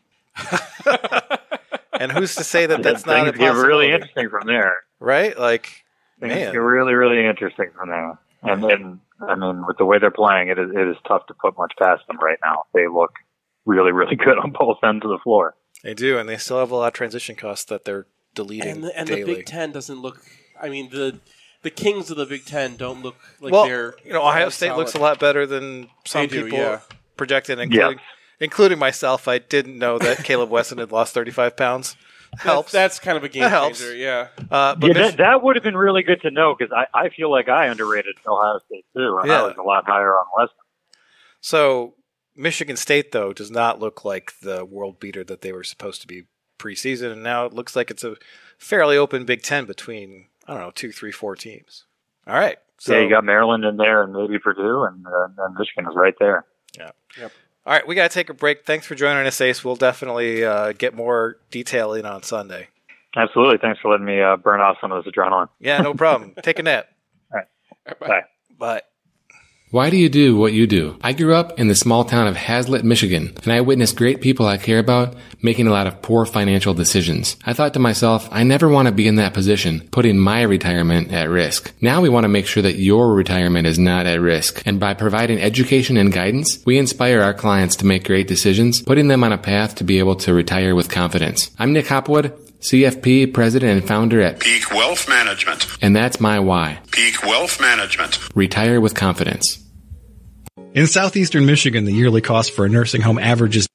and who's to say that that's not a possibility? Things get really interesting from there, right? Like, things man, get really, really interesting from there. And then, I mean, with the way they're playing, it is, it is tough to put much past them right now. They look really, really good on both ends of the floor. They do, and they still have a lot of transition costs that they're deleting And the, and daily. the Big Ten doesn't look. I mean, the the kings of the Big Ten don't look like well, they're. You know, Ohio State solid. looks a lot better than some They do, people yeah. projected, including Yeah. including myself. I didn't know that Caleb Wesson had lost thirty-five pounds. Helps. That's, that's kind of a game That helps. changer, yeah. Uh, but Yeah, Mich- that, that would have been really good to know, because I, I feel like I underrated Ohio State too, and Yeah. I was a lot higher on Weston. So Michigan State, though, does not look like the world beater that they were supposed to be preseason, and now it looks like it's a fairly open Big Ten between, I don't know, two, three, four teams. All right. So, yeah, you got Maryland in there, and maybe Purdue, and, uh, and Michigan is right there. Yeah. Yep. All right, we got to take a break. Thanks for joining us, Ace. We'll definitely uh, get more detail in on Sunday. Absolutely. Thanks for letting me uh, burn off some of this adrenaline. Yeah, no problem. Take a nap. All right. Bye. Bye. Bye. Why do you do what you do? I grew up in the small town of Hazlitt, Michigan, and I witnessed great people I care about making a lot of poor financial decisions. I thought to myself, I never want to be in that position, putting my retirement at risk. Now we want to make sure that your retirement is not at risk. And by providing education and guidance, we inspire our clients to make great decisions, putting them on a path to be able to retire with confidence. I'm Nick Hopwood, C F P, president and founder at Peak Wealth Management. And that's my why. Peak Wealth Management. Retire with confidence. In southeastern Michigan, the yearly cost for a nursing home averages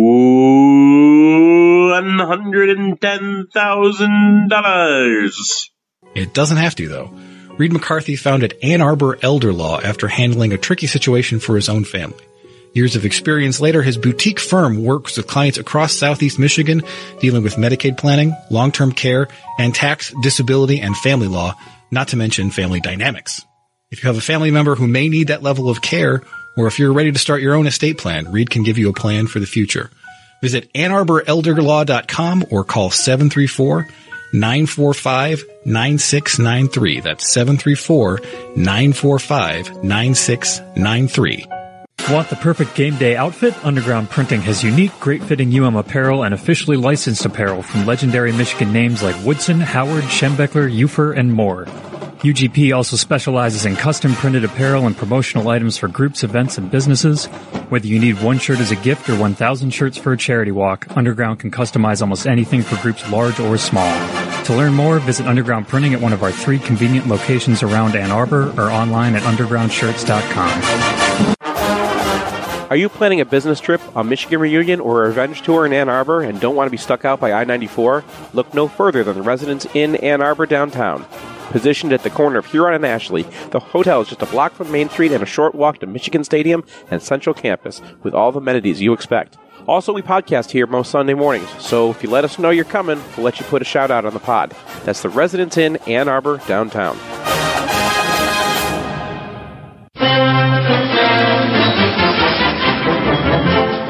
one hundred ten thousand dollars. It doesn't have to, though. Reed McCarthy founded Ann Arbor Elder Law after handling a tricky situation for his own family. Years of experience later, his boutique firm works with clients across southeast Michigan, dealing with Medicaid planning, long-term care, and tax, disability, and family law, not to mention family dynamics. If you have a family member who may need that level of care, or if you're ready to start your own estate plan, Reed can give you a plan for the future. Visit ann arbor elder law dot com or call seven three four, nine four five, nine six nine three. That's seven three four, nine four five, nine six nine three. Want the perfect game day outfit? Underground Printing has unique, great-fitting U M apparel and officially licensed apparel from legendary Michigan names like Woodson, Howard, Schembechler, Ufer, and more. U G P also specializes in custom-printed apparel and promotional items for groups, events, and businesses. Whether you need one shirt as a gift or one thousand shirts for a charity walk, Underground can customize almost anything for groups large or small. To learn more, visit Underground Printing at one of our three convenient locations around Ann Arbor or online at underground shirts dot com. Are you planning a business trip, a Michigan reunion, or a revenge tour in Ann Arbor and don't want to be stuck out by I ninety-four? Look no further than the Residence Inn Ann Arbor downtown. Positioned at the corner of Huron and Ashley, the hotel is just a block from Main Street and a short walk to Michigan Stadium and Central Campus with all the amenities you expect. Also, we podcast here most Sunday mornings, so if you let us know you're coming, we'll let you put a shout out on the pod. That's the Residence Inn Ann Arbor downtown.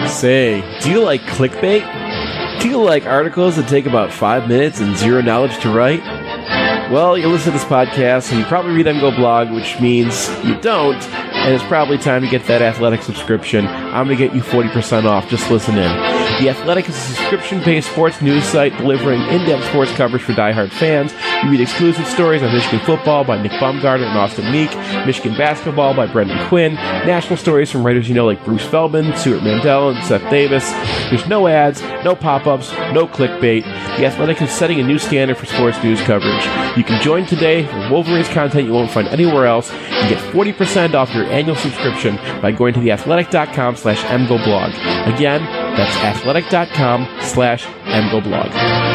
Say, do you like clickbait? Do you like articles that take about five minutes and zero knowledge to write? Well, you listen to this podcast and you probably read MGoBlog, which means you don't, and it's probably time to get that Athletic subscription. I'm going to get you forty percent off. Just listen in. The Athletic is a subscription-based sports news site delivering in-depth sports coverage for diehard fans. You read exclusive stories on Michigan football by Nick Baumgartner and Austin Meek, Michigan basketball by Brendan Quinn, national stories from writers you know like Bruce Feldman, Stuart Mandel, and Seth Davis. There's no ads, no pop-ups, no clickbait. The Athletic is setting a new standard for sports news coverage. You can join today for Wolverines content you won't find anywhere else and get forty percent off your annual subscription by going to theathletic.com slash mgoblog. Again, that's athletic.com slash mgoblog.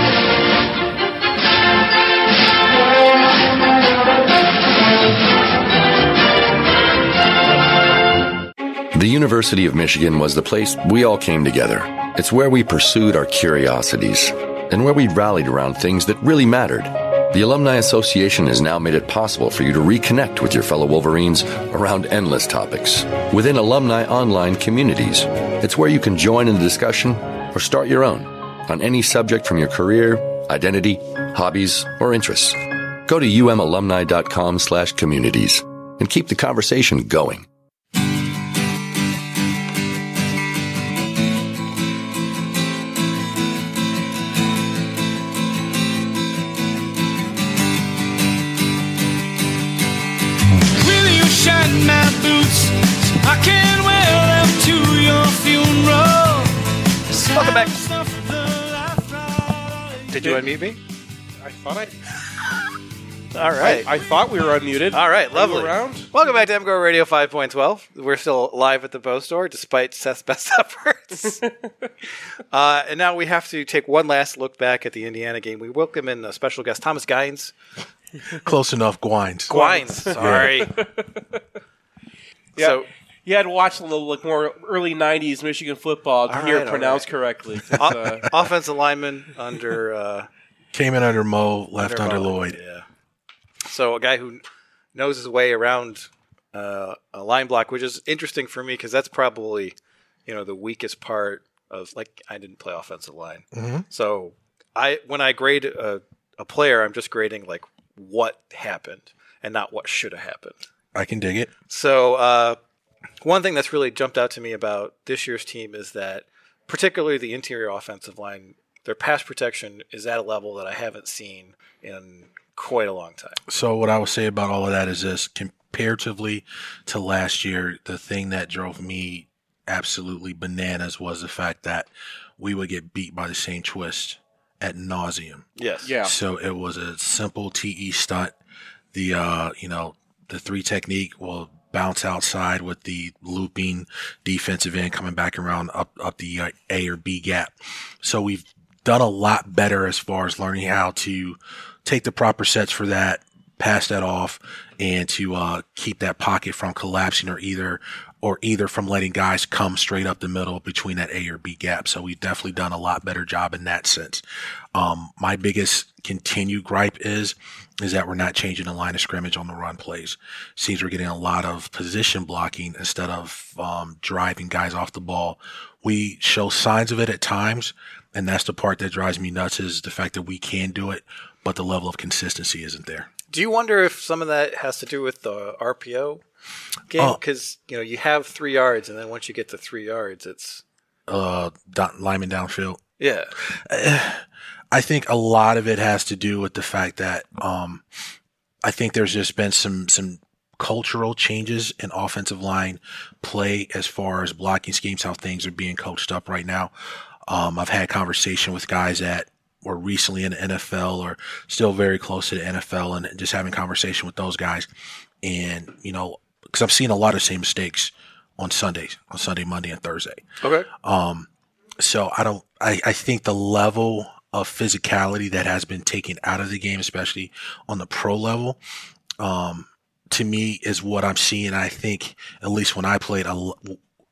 The University of Michigan was the place we all came together. It's where we pursued our curiosities and where we rallied around things that really mattered. The Alumni Association has now made it possible for you to reconnect with your fellow Wolverines around endless topics within alumni online communities. It's where you can join in the discussion or start your own on any subject from your career, identity, hobbies, or interests. Go to umalumni.com slash communities and keep the conversation going. My boots, I can wear them to your funeral. Welcome back. Did you unmute me? I thought I. All right. I, I thought we were unmuted. All right, Are lovely. you around? Welcome back to M G O Radio five point twelve. We're still live at the Bow Store, despite Seth's best efforts. uh, and now we have to take one last look back at the Indiana game. We welcome in a special guest, Thomas Gines. Close enough, Gwines. Gwines, sorry. Yeah, So- you had to watch a little like more early nineties Michigan football to All hear right, it pronounced all right. correctly. It's, O- uh, offensive lineman under uh, Came in under Mo, left under, Mo, Lloyd. Yeah. So a guy who knows his way around uh, a line block, which is interesting for me because that's probably you know the weakest part of like I didn't play offensive line, Mhm. so I when I grade a, a player, I'm just grading like what happened and not what should have happened. I can dig it. So uh, one thing that's really jumped out to me about this year's team is that particularly the interior offensive line, their pass protection is at a level that I haven't seen in quite a long time. So what I would say about all of that is this: comparatively to last year, the thing that drove me absolutely bananas was the fact that we would get beat by the same twist ad nauseum. Yes. Yeah. So it was a simple T E stunt. The uh, you know, the three technique will bounce outside with the looping defensive end coming back around up up the uh, A or B gap. So we've done a lot better as far as learning how to take the proper sets for that, pass that off, and to uh, keep that pocket from collapsing or either or either from letting guys come straight up the middle between that A or B gap. So we've definitely done a lot better job in that sense. Um, my biggest continued gripe is is that we're not changing the line of scrimmage on the run plays. Seems we're getting a lot of position blocking instead of um, driving guys off the ball. We show signs of it at times, and that's the part that drives me nuts is the fact that we can do it, but the level of consistency isn't there. Do you wonder if some of that has to do with the R P O game? Oh. Because you know you have three yards, and then once you get to three yards, it's Uh, down, lineman downfield. yeah. I think a lot of it has to do with the fact that um, I think there's just been some some cultural changes in offensive line play as far as blocking schemes, how things are being coached up right now. Um, I've had conversation with guys that were recently in the N F L or still very close to the N F L and just having conversation with those guys. And, you know, because I've seen a lot of the same mistakes on Sundays, on Sunday, Monday, and Thursday. Okay. Um, so I don't, I, I think the level of physicality that has been taken out of the game, especially on the pro level, um, to me is what I'm seeing. I think, at least when I played, a,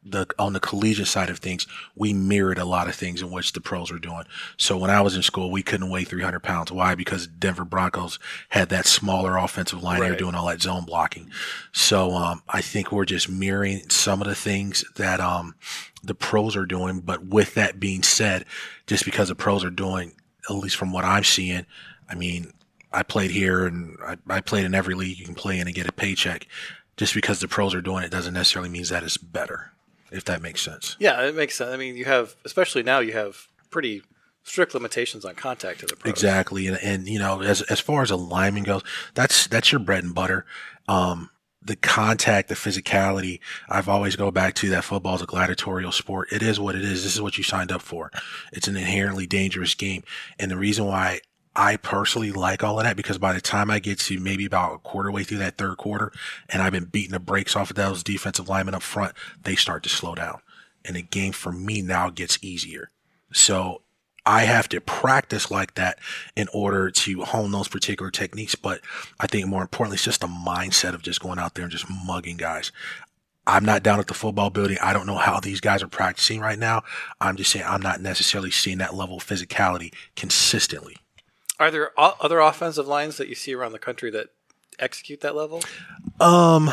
the on the collegiate side of things, we mirrored a lot of things in which the pros were doing. So when I was in school, we couldn't weigh three hundred pounds. Why? Because Denver Broncos had that smaller offensive line. Right. They were doing all that zone blocking. So um, I think we're just mirroring some of the things that um, the pros are doing. But with that being said, just because the pros are doing, at least from what I'm seeing, I mean, I played here and I, I played in every league you can play in and get a paycheck. Just because the pros are doing it doesn't necessarily mean that it's better. If that makes sense. Yeah, it makes sense. I mean, you have, especially now, you have pretty strict limitations on contact to the pros. Exactly, and and you know, as as far as a lineman goes, that's that's your bread and butter. Um, the contact, the physicality. I've always go back to that football is a gladiatorial sport. It is what it is. This is what you signed up for. It's an inherently dangerous game, and the reason why I personally like all of that, because by the time I get to maybe about a quarter way through that third quarter and I've been beating the brakes off of those defensive linemen up front, they start to slow down. And the game for me now gets easier. So I have to practice like that in order to hone those particular techniques. But I think more importantly, it's just a mindset of just going out there and just mugging guys. I'm not down at the football building. I don't know how these guys are practicing right now. I'm just saying I'm not necessarily seeing that level of physicality consistently. Are there o- other offensive lines that you see around the country that execute that level? Um,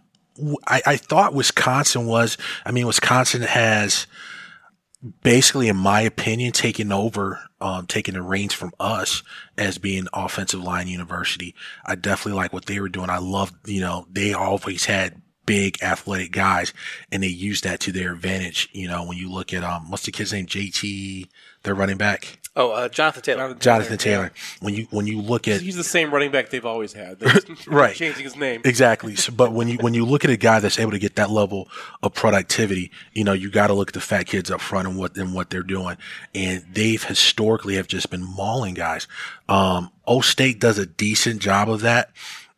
I, I thought Wisconsin was. I mean, Wisconsin has basically, in my opinion, taken over, um, taking the reins from us as being offensive line university. I definitely like what they were doing. I love, you know, they always had big athletic guys, and they used that to their advantage. You know, when you look at um, what's the kid's name? J T, their running back. Oh, uh, Jonathan Taylor. Jonathan Taylor. Yeah. When you when you look at, he's the same running back they've always had. They're just right, changing his name exactly. So, but when you when you look at a guy that's able to get that level of productivity, you know, you got to look at the fat kids up front and what and what they're doing, and they've historically have just been mauling guys. Um, O State does a decent job of that.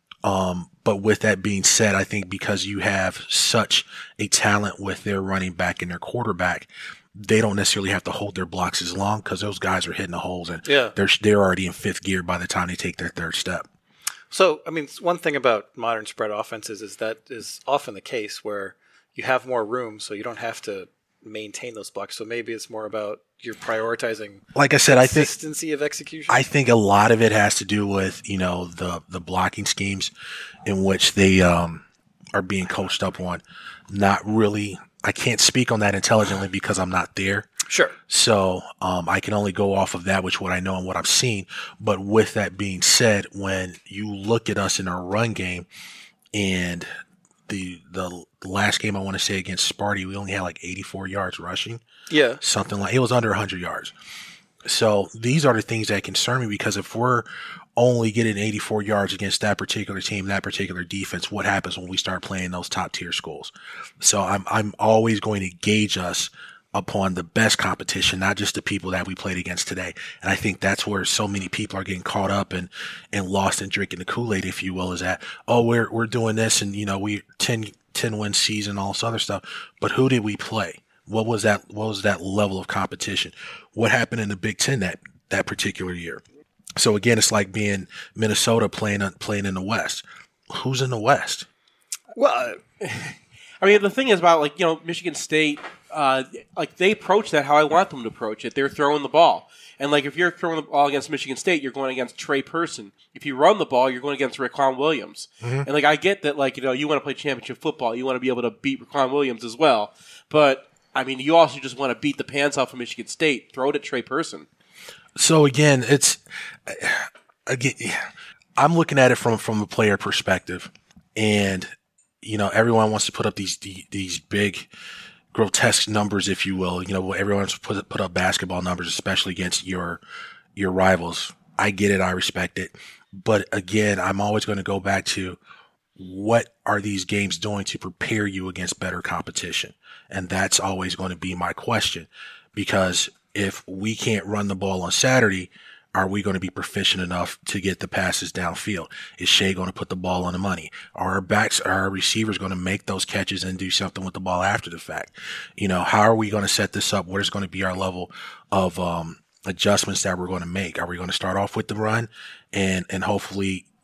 Um, but with that being said, I think because you have such a talent with their running back and their quarterback, they don't necessarily have to hold their blocks as long because those guys are hitting the holes and yeah. they're they're already in fifth gear by the time they take their third step. So, I mean, one thing about modern spread offenses is that is often the case where you have more room, so you don't have to maintain those blocks. So maybe it's more about you're prioritizing. Like I said, I think consistency of execution. I think a lot of it has to do with you know the the blocking schemes in which they um, are being coached up on. Not really. I can't speak on that intelligently because I'm not there. Sure. So um, I can only go off of that, which what I know and what I've seen. But with that being said, when you look at us in our run game, and the the last game I want to say against Sparty, we only had like eighty-four yards rushing. Yeah. Something like it was under one hundred yards. So these are the things that concern me because if we're only getting eighty-four yards against that particular team, that particular defense, what happens when we start playing those top tier schools? So I'm I'm always going to gauge us upon the best competition, not just the people that we played against today. And I think that's where so many people are getting caught up and, and lost in drinking the Kool-Aid, if you will, is that, oh, we're we're doing this and, you know, we ten, ten win season, all this other stuff. But who did we play? What was that what was that level of competition? What happened in the Big Ten that, that particular year? So again, it's like being Minnesota playing playing in the West. Who's in the West? Well, I mean, the thing is about like you know Michigan State, uh, like they approach that how I want them to approach it. They're throwing the ball, and like if you're throwing the ball against Michigan State, you're going against Trey Person. If you run the ball, you're going against Raekwon Williams. Mm-hmm. And like I get that, like you know, you want to play championship football, you want to be able to beat Raekwon Williams as well. But I mean, you also just want to beat the pants off of Michigan State. Throw it at Trey Person. So again, it's again, I'm looking at it from from a player perspective, and you know, everyone wants to put up these these big, grotesque numbers, if you will. You know, everyone wants to put put up basketball numbers, especially against your your rivals. I get it, I respect it, but again, I'm always going to go back to what are these games doing to prepare you against better competition, and that's always going to be my question, because if we can't run the ball on Saturday, are we going to be proficient enough to get the passes downfield? Is Shea going to put the ball on the money? Are our backs, are our receivers going to make those catches and do something with the ball after the fact? You know, how are we going to set this up? What is going to be our level of um, adjustments that we're going to make? Are we going to start off with the run and, and hopefully,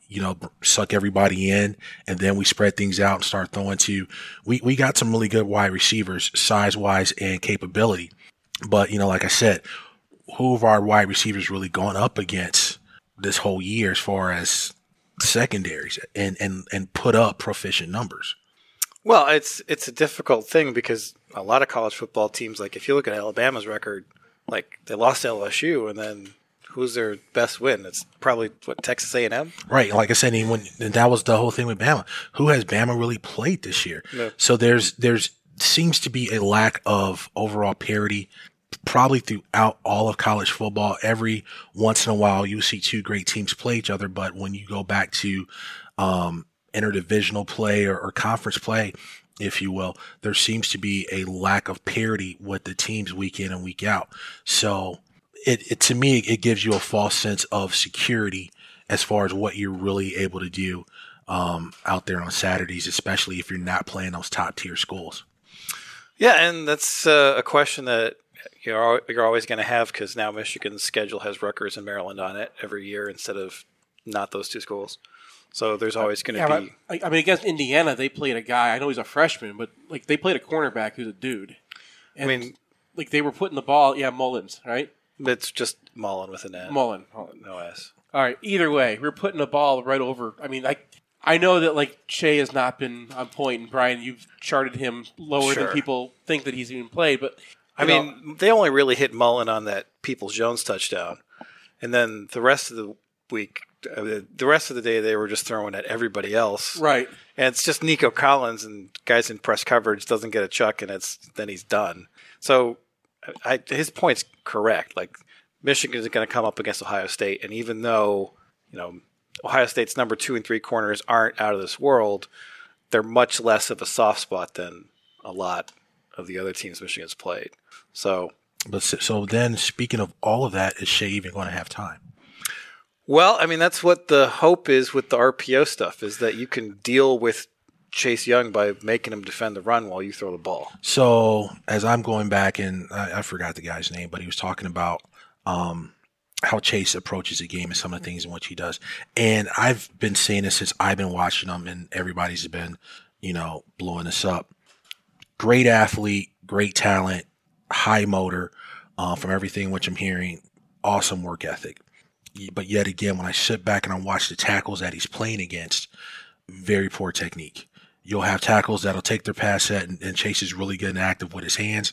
you know, suck everybody in, and then we spread things out and start throwing to, we, we got some really good wide receivers, size-wise and capability. But, you know, like I said, who have our wide receivers really gone up against this whole year as far as secondaries and, and, and put up proficient numbers? Well, it's it's a difficult thing because a lot of college football teams, like if you look at Alabama's record, like they lost to L S U, and then who's their best win? It's probably what, Texas A and M, right? Like I said, and when and that was the whole thing with Bama. Who has Bama really played this year? No. So there's there's seems to be a lack of overall parity, probably throughout all of college football. Every once in a while, you see two great teams play each other, but when you go back to um, interdivisional play or, or conference play, if you will, there seems to be a lack of parity with the teams week in and week out. So it, it to me, it gives you a false sense of security as far as what you're really able to do um, out there on Saturdays, especially if you're not playing those top tier schools. Yeah, and that's uh, a question that you're you're always going to have because now Michigan's schedule has Rutgers and Maryland on it every year instead of not those two schools. So there's always going to yeah, be. But, I mean, against Indiana, they played a guy. I know he's a freshman, but like they played a cornerback who's a dude. And, I mean, like they were putting the ball. Yeah, Mullins, right? It's just Mullen with an N. Mullen, Mullen. no S. All right. Either way, we're putting the ball right over. I mean, I I know that like Shea has not been on point, and Brian, you've charted him lower Sure. than people think that he's even played. But I know, mean, they only really hit Mullen on that Peoples-Jones touchdown, and then the rest of the week, uh, the rest of the day, they were just throwing at everybody else. Right. And it's just Nico Collins and guys in press coverage doesn't get a chuck, and it's then he's done. So I, his point's correct. Like Michigan is going to come up against Ohio State, and even though you know Ohio State's number two and three corners aren't out of this world, they're much less of a soft spot than a lot of the other teams Michigan's played. So, but so then, speaking of all of that, is Shea even going to have time? Well, I mean, that's what the hope is with the R P O stuff, is that you can deal with Chase Young by making him defend the run while you throw the ball. So as I'm going back, and I, I forgot the guy's name, but he was talking about um, how Chase approaches a game and some of the things in which he does. And I've been saying this since I've been watching him, and everybody's been, you know, blowing this up. Great athlete, great talent, high motor, uh, from everything which I'm hearing, awesome work ethic. But yet again, when I sit back and I watch the tackles that he's playing against, very poor technique. You'll have tackles that'll take their pass set, and, and Chase is really good and active with his hands.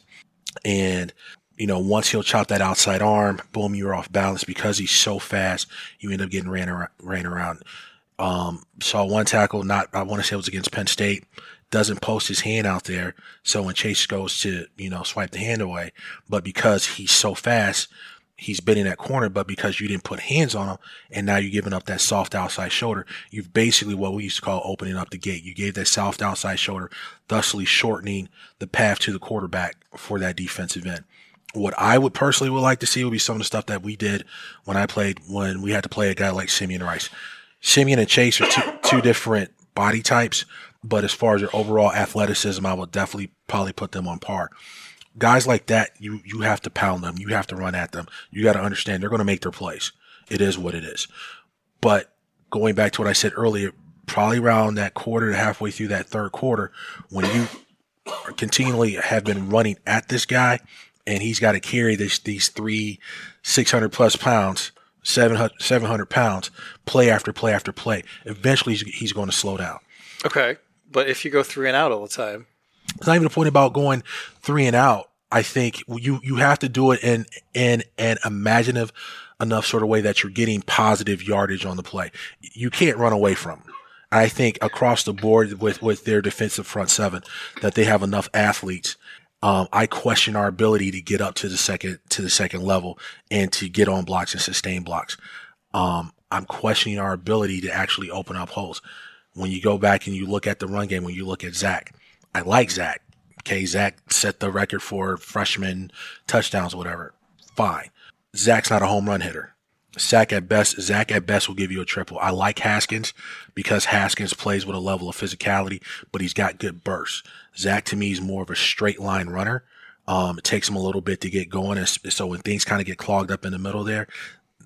And, you know, once he'll chop that outside arm, boom, you're off balance because he's so fast. You end up getting ran around. Ran around. Um, saw one tackle, not I want to say it was against Penn State, doesn't post his hand out there. So when Chase goes to, you know, swipe the hand away, but because he's so fast, he's been in that corner, but because you didn't put hands on him and now you're giving up that soft outside shoulder, you've basically what we used to call opening up the gate. You gave that soft outside shoulder, thusly shortening the path to the quarterback for that defensive end. What I would personally would like to see would be some of the stuff that we did when I played, when we had to play a guy like Simeon Rice. Simeon and Chase are two, two different body types, but as far as their overall athleticism, I would definitely probably put them on par. Guys like that, you, you have to pound them. You have to run at them. You got to understand they're going to make their plays. It is what it is. But going back to what I said earlier, probably around that quarter to halfway through that third quarter, when you continually have been running at this guy and he's got to carry this, these three, six hundred plus pounds, seven hundred pounds, play after play after play, eventually he's, he's going to slow down. Okay. But if you go three and out all the time, it's not even a point about going three and out. I think you, you have to do it in, in an imaginative enough sort of way that you're getting positive yardage on the play. You can't run away from them. I think across the board with, with their defensive front seven that they have enough athletes. Um, I question our ability to get up to the second, to the second level and to get on blocks and sustain blocks. Um, I'm questioning our ability to actually open up holes. When you go back and you look at the run game, when you look at Zach, I like Zach. Okay, Zach set the record for freshman touchdowns or whatever. Fine. Zach's not a home run hitter. Zach at best, Zach at best will give you a triple. I like Haskins because Haskins plays with a level of physicality, but he's got good bursts. Zach to me is more of a straight line runner. Um, it takes him a little bit to get going. So when things kind of get clogged up in the middle there,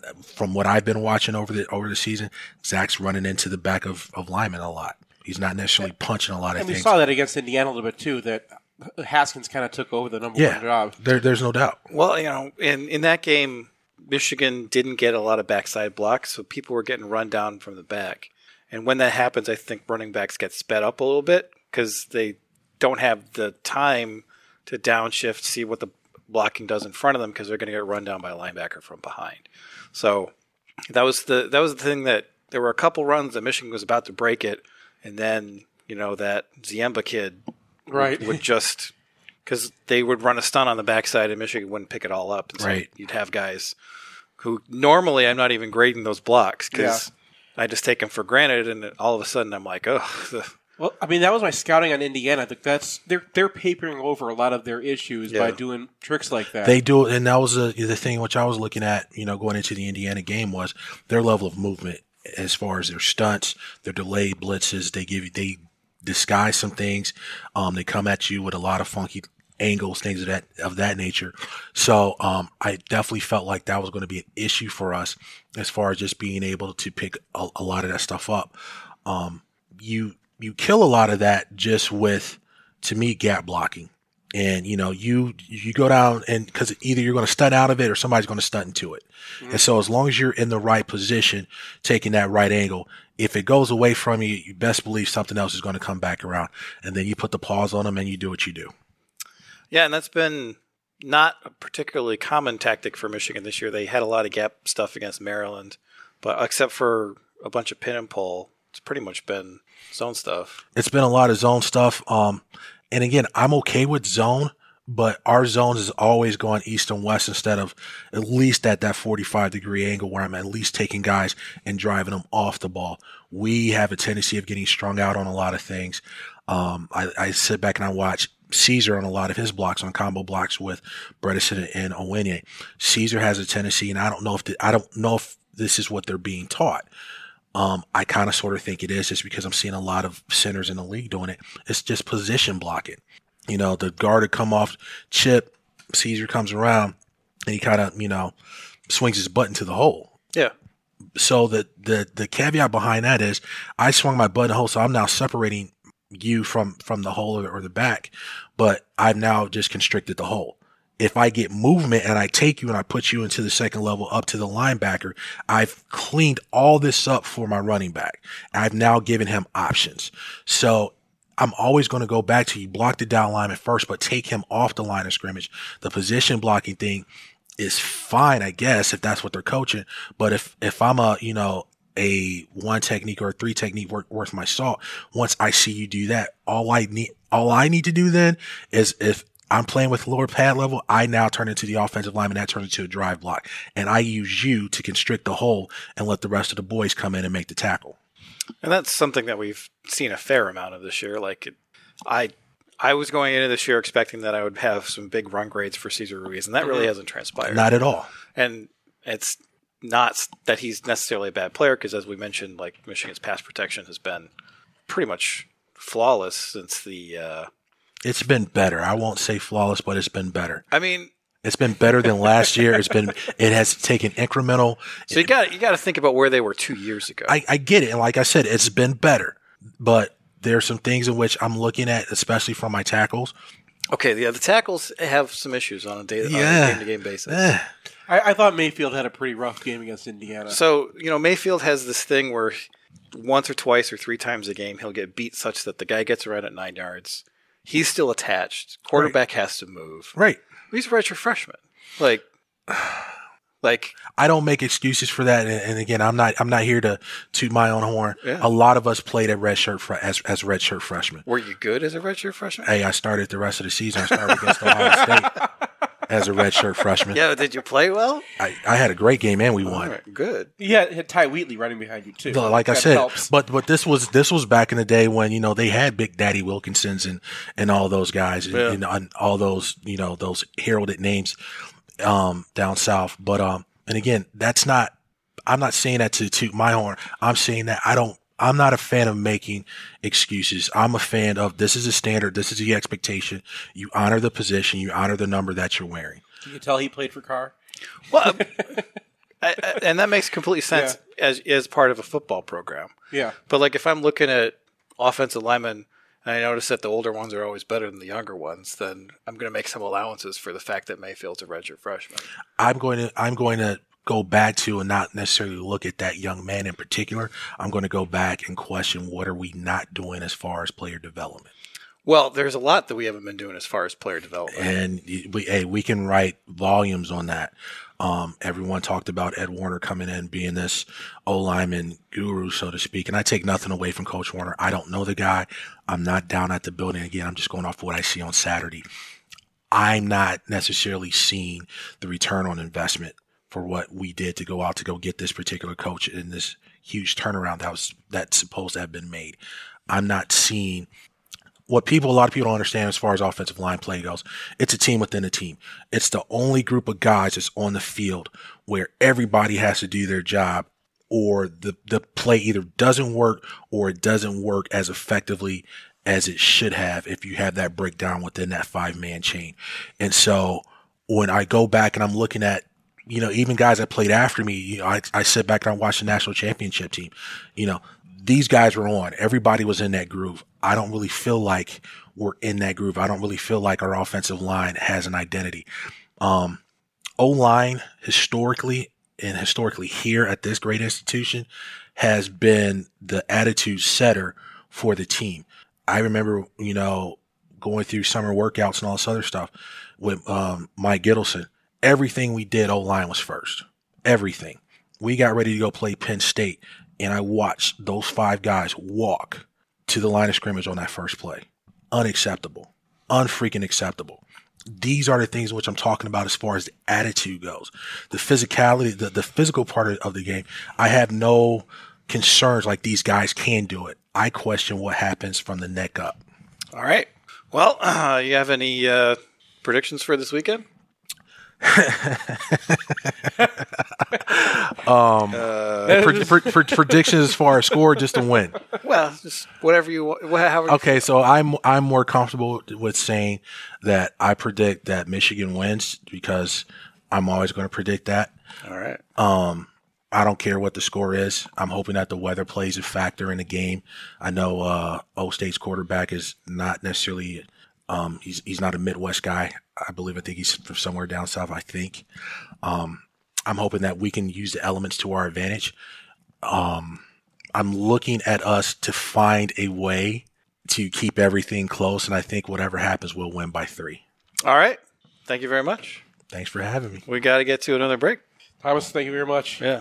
from what I've been watching over the over the season, Zach's running into the back of, of linemen a lot. He's not necessarily punching a lot of and things. we saw that against Indiana a little bit too, that Haskins kind of took over the number yeah, one job. There, there's no doubt. Well, you know, in, in that game, Michigan didn't get a lot of backside blocks, so people were getting run down from the back. And when that happens, I think running backs get sped up a little bit because they don't have the time to downshift, see what the blocking does in front of them because they're going to get run down by a linebacker from behind. So that was the that was the thing that there were a couple runs that Michigan was about to break it, and then you know that Ziemba kid right. would, would just because they would run a stunt on the backside and Michigan wouldn't pick it all up. And so right. You'd have guys who normally I'm not even grading those blocks because yeah. I just take them for granted, and all of a sudden I'm like, oh. Well, I mean, that was my scouting on Indiana. I think that's they're they're papering over a lot of their issues yeah. by doing tricks like that. They do, and that was a, the thing which I was looking at. You know, going into the Indiana game was their level of movement as far as their stunts, their delayed blitzes. They give you, they disguise some things. Um, they come at you with a lot of funky angles, things of that of that nature. So um, I definitely felt like that was going to be an issue for us as far as just being able to pick a, a lot of that stuff up. Um, you. You kill a lot of that just with, to me, gap blocking. And, you know, you you go down and because either you're going to stunt out of it or somebody's going to stunt into it. Mm-hmm. And so as long as you're in the right position, taking that right angle, if it goes away from you, you best believe something else is going to come back around. And then you put the pause on them and you do what you do. Yeah, and that's been not a particularly common tactic for Michigan this year. They had a lot of gap stuff against Maryland, but except for a bunch of pin and pull, it's pretty much been zone stuff. It's been a lot of zone stuff. Um, and again, I'm okay with zone, but our zones is always going east and west instead of at least at that forty-five degree angle where I'm at least taking guys and driving them off the ball. We have a tendency of getting strung out on a lot of things. Um, I, I sit back and I watch Caesar on a lot of his blocks on combo blocks with Bredesen and Onwenu. Caesar has a tendency, and I don't know if the, I don't know if this is what they're being taught. Um, I kind of sort of think it is just because I'm seeing a lot of centers in the league doing it. It's just position blocking. You know, the guard would come off chip, Caesar comes around, and he kind of, you know, swings his butt into the hole. Yeah. So the, the, the caveat behind that is I swung my butt in the hole, so I'm now separating you from, from the hole or, or the back, but I've now just constricted the hole. If I get movement and I take you and I put you into the second level up to the linebacker, I've cleaned all this up for my running back. I've now given him options. So I'm always going to go back to you block the down lineman first, but take him off the line of scrimmage. The position blocking thing is fine, I guess, if that's what they're coaching. But if, if I'm a, you know, a one technique or a three technique worth, worth my salt, once I see you do that, all I need, all I need to do then is if, I'm playing with lower pad level, I now turn into the offensive lineman. That turns into a drive block. And I use you to constrict the hole and let the rest of the boys come in and make the tackle. And that's something that we've seen a fair amount of this year. Like, it, I I was going into this year expecting that I would have some big run grades for Cesar Ruiz, and that really hasn't transpired. Not at all. And it's not that he's necessarily a bad player, because as we mentioned, like, Michigan's pass protection has been pretty much flawless since the uh, – It's been better. I won't say flawless, but it's been better. I mean, it's been better than last year. It's been, it has taken incremental. So you got you got to think about where they were two years ago. I, I get it, and like I said, it's been better. But there are some things in which I'm looking at, especially from my tackles. Okay, yeah, the tackles have some issues on a day yeah. game to game basis. Eh. I, I thought Mayfield had a pretty rough game against Indiana. So you know, Mayfield has this thing where once or twice or three times a game he'll get beat such that the guy gets around at nine yards. He's still attached. Quarterback right. has to move. Right. He's a redshirt freshman. Like, like I don't make excuses for that. And, and again, I'm not. I'm not here to toot my own horn. Yeah. A lot of us played at redshirt fr- as as redshirt freshmen. Were you good as a redshirt freshman? Hey, I started the rest of the season. I started against Ohio State as a redshirt freshman. Yeah, did you play well? I, I had a great game and we won. All right, good. You had, had Ty Wheatley running behind you too. Like that I said, helps. but but this was this was back in the day when you know they had Big Daddy Wilkinsons and, and all those guys and, yeah. and, and all those you know those heralded names um, down south. But um, and again, that's not. I'm not saying that to toot my horn. I'm saying that I don't. I'm not a fan of making excuses. I'm a fan of this is a standard. This is the expectation. You honor the position. You honor the number that you're wearing. Can you tell he played for Carr? Well, I, I, and that makes complete sense yeah. as as part of a football program. Yeah. But like if I'm looking at offensive linemen, and I notice that the older ones are always better than the younger ones, then I'm going to make some allowances for the fact that Mayfield's a redshirt freshman. I'm going to I'm going to go back to and not necessarily look at that young man in particular. I'm going to go back and question what are we not doing as far as player development. Well, there's a lot that we haven't been doing as far as player development. And we, hey, we can write volumes on that. Um, everyone talked about Ed Warner coming in, being this O-lineman guru, so to speak. And I take nothing away from Coach Warner. I don't know the guy. I'm not down at the building. Again, I'm just going off what I see on Saturday. I'm not necessarily seeing the return on investment for what we did to go out to go get this particular coach in this huge turnaround that was that's supposed to have been made. I'm not seeing what people, a lot of people don't understand as far as offensive line play goes. It's a team within a team. It's the only group of guys that's on the field where everybody has to do their job, or the, the play either doesn't work or it doesn't work as effectively as it should have if you have that breakdown within that five-man chain. And so when I go back and I'm looking at, you know, even guys that played after me, you know, I, I sit back and I watch the national championship team, you know, these guys were on. Everybody was in that groove. I don't really feel like we're in that groove. I don't really feel like our offensive line has an identity. Um, O-line historically and historically here at this great institution has been the attitude setter for the team. I remember, you know, going through summer workouts and all this other stuff with um, Mike Gittleson. Everything we did O-line was first. Everything. We got ready to go play Penn State, and I watched those five guys walk to the line of scrimmage on that first play. Unacceptable. Unfreaking acceptable. These are the things which I'm talking about as far as the attitude goes. The physicality, the, the physical part of, of the game, I have no concerns like these guys can do it. I question what happens from the neck up. All right. Well, uh, you have any uh, predictions for this weekend? um, uh, pre- pre- pre- predictions as far as score, just to win. Well, just whatever you want. However okay, so I'm I'm more comfortable with saying that I predict that Michigan wins because I'm always going to predict that. All right. Um, I don't care what the score is. I'm hoping that the weather plays a factor in the game. I know uh, O State's quarterback is not necessarily. Um, he's he's not a Midwest guy. I believe I think he's from somewhere down south. I think. Um, I'm hoping that we can use the elements to our advantage. Um, I'm looking at us to find a way to keep everything close, and I think whatever happens, we'll win by three. All right. Thank you very much. Thanks for having me. We got to get to another break. Thomas, thank you very much. Yeah.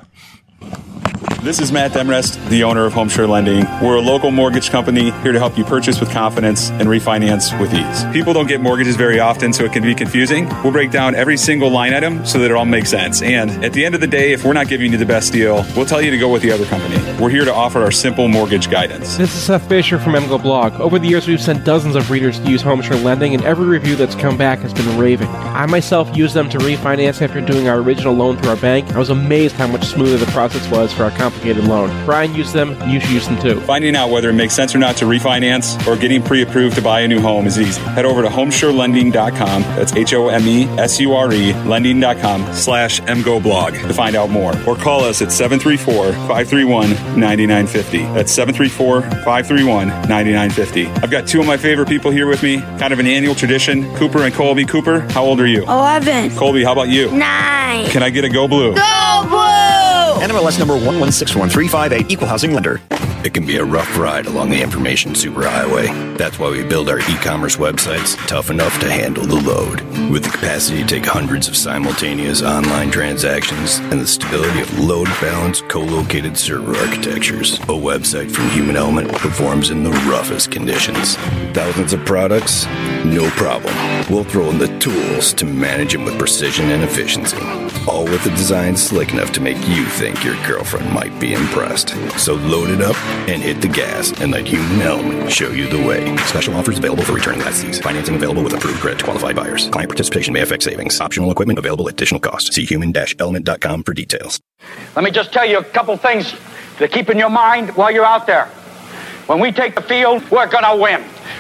This is Matt Demrest, the owner of HomeSure Lending. We're a local mortgage company here to help you purchase with confidence and refinance with ease. People don't get mortgages very often, so it can be confusing. We'll break down every single line item so that it all makes sense. And at the end of the day, if we're not giving you the best deal, we'll tell you to go with the other company. We're here to offer our simple mortgage guidance. This is Seth Fisher from MGO Over the years, we've sent dozens of readers to use HomeSure Lending, and every review that's come back has been raving. I myself used them to refinance after doing our original loan through our bank. I was amazed how much smoother the process was for our complicated loan. Brian used them, you should use them too. Finding out whether it makes sense or not to refinance or getting pre-approved to buy a new home is easy. Head over to homesure lending dot com, that's H O M E S U R E, lending dot com slash M G O blog to find out more. Or call us at seven three four, five three one, nine nine five zero. That's seven three four, five three one, nine nine five zero. I've got two of my favorite people here with me, kind of an annual tradition, Cooper and Colby. Cooper, how old are you? eleven. Colby, how about you? nine. Can I get a Go Blue? Go Blue! N M L S number one one six one three five eight, Equal Housing Lender. It can be a rough ride along the information superhighway. That's why we build our e-commerce websites tough enough to handle the load. With the capacity to take hundreds of simultaneous online transactions and the stability of load-balanced, co-located server architectures, a website from Human Element performs in the roughest conditions. Thousands of products? No problem. We'll throw in the tools to manage them with precision and efficiency. All with a design slick enough to make you think your girlfriend might be impressed. So load it up and hit the gas and let Human Element show you the way. Special offers available for returning lessees. Financing available with approved credit to qualified buyers. Client participation may affect savings. Optional equipment available at additional cost. See human dash element dot com for details. Let me just tell you a couple things to keep in your mind while you're out there. When we take the field, we're going to win.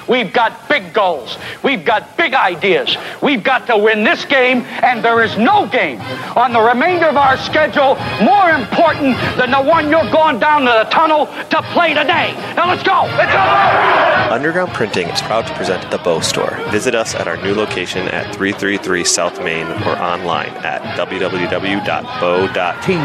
We've got big goals. We've got big ideas. We've got to win this game, and there is no game on the remainder of our schedule more important than the one you're going down to the tunnel to play today. Now let's go. Let's go. Underground Printing is proud to present the Bow Store. Visit us at our new location at three thirty-three South Main or online at w w w dot bow dot team.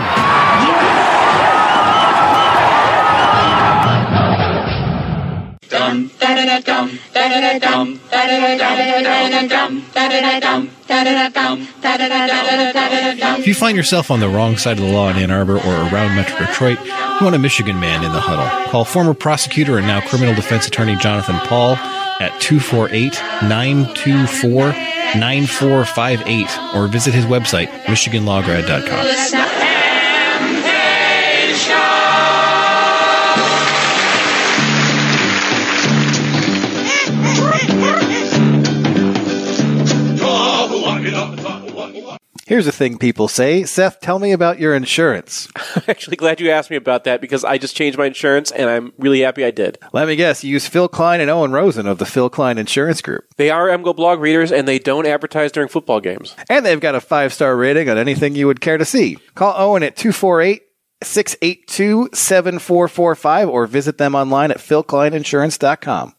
Dum da da da dum da da da dum da da da dum da da da dum da da da dum da da da dum da da da dum. If you find yourself on the wrong side of the law in Ann Arbor or around Metro Detroit, you want a Michigan man in the huddle. Call former prosecutor and now criminal defense attorney Jonathan Paul at two four eight, nine two four, nine four five eight or visit his website, michigan law grad dot com. Here's a thing people say. Seth, tell me about your insurance. I'm actually glad you asked me about that because I just changed my insurance and I'm really happy I did. Let me guess, you use Phil Klein and Owen Rosen of the Phil Klein Insurance Group. They are M G O blog readers and they don't advertise during football games. And they've got a five-star rating on anything you would care to see. Call Owen at two four eight, six eight two, seven four four five or visit them online at phil klein insurance dot com.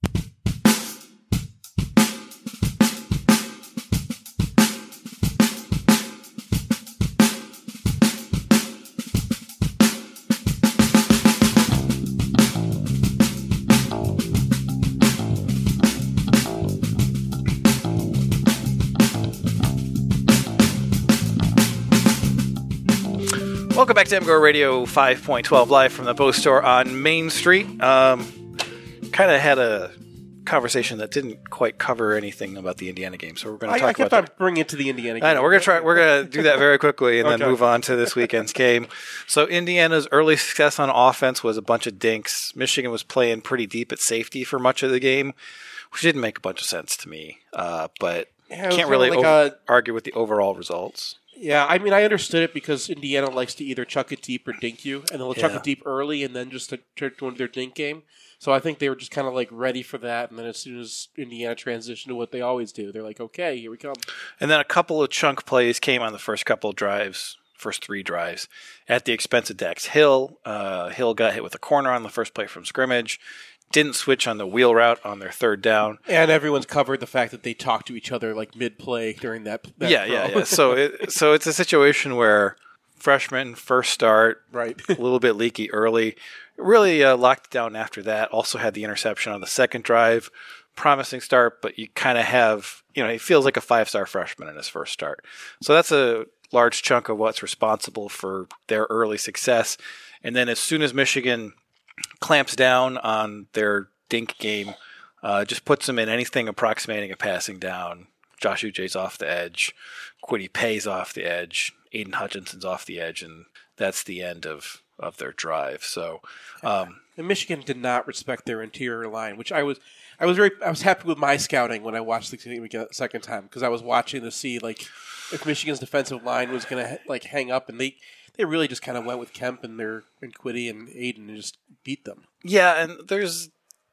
Welcome back to M G O Radio five point twelve live from the Bow Store on Main Street. Um, kind of had a conversation that didn't quite cover anything about the Indiana game, so we're going to talk I kept about on that. bringing it to the Indiana game. I know we're going to try. We're going to do that very quickly and Okay. then move on to this weekend's game. So Indiana's early success on offense was a bunch of dinks. Michigan was playing pretty deep at safety for much of the game, which didn't make a bunch of sense to me. Uh, but Yeah, it was can't kinda really like over- a- argue with the overall results. Yeah, I mean, I understood it because Indiana likes to either chuck it deep or dink you, and they'll chuck Yeah. it deep early and then just to turn to their dink game. So I think they were just kind of like ready for that, and then as soon as Indiana transitioned to what they always do, they're like, okay, here we come. And then a couple of chunk plays came on the first couple of drives, first three drives, at the expense of Dax Hill. Uh, Hill got hit with a corner on the first play from scrimmage. Didn't switch on the wheel route on their third down. And everyone's covered the fact that they talked to each other like mid-play during that. that yeah, throw. yeah, yeah. So, it, so it's a situation where freshman, first start, right, a little bit leaky early, really uh, locked it down after that. Also had the interception on the second drive. Promising start, but you kind of have, you know, he feels like a five-star freshman in his first start. So that's a large chunk of what's responsible for their early success. And then as soon as Michigan clamps down on their dink game, uh, just puts them in anything approximating a passing down. Josh Uche's off the edge, Kwity Paye's off the edge, Aiden Hutchinson's off the edge, and that's the end of, of their drive. So, um, and Michigan did not respect their interior line, which I was, I was very, I was happy with my scouting when I watched the game again the second time because I was watching to see like if Michigan's defensive line was going to like hang up, and they. They really just kind of went with Kemp and their and Kwity and Aiden and just beat them. Yeah, and there's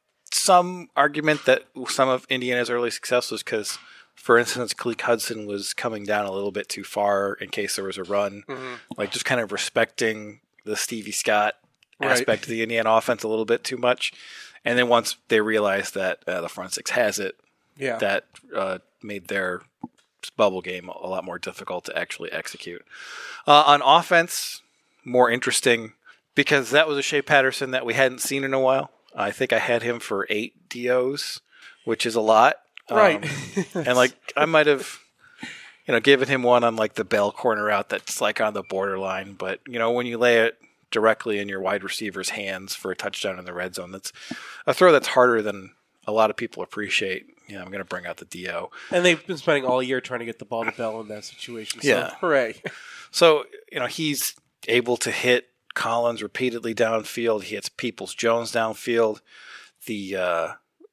some argument that some of Indiana's early success was because, for instance, Kalik Hudson was coming down a little bit too far in case there was a run. Mhm. Like just kind of respecting the Stevie Scott Right. aspect of the Indiana offense a little bit too much. And then once they realized that uh, the front six has it, Yeah. that uh, made their bubble game a lot more difficult to actually execute. Uh, on offense, more interesting because that was a Shea Patterson that we hadn't seen in a while. I think I had him for eight D Os, which is a lot. Um, Right. and like I might have, you know, given him one on like the bell corner out that's like on the borderline. But, you know, when you lay it directly in your wide receiver's hands for a touchdown in the red zone, that's a throw that's harder than a lot of people appreciate. Yeah, I'm going to bring out the D O. And they've been spending all year trying to get the ball to Bell in that situation. So, Yeah. hooray. So, you know, he's able to hit Collins repeatedly downfield. He hits Peoples-Jones downfield. The uh,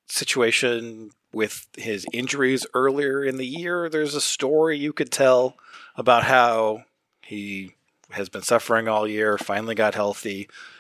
situation with his injuries earlier in the year, there's a story you could tell about how he has been suffering all year, finally got healthy,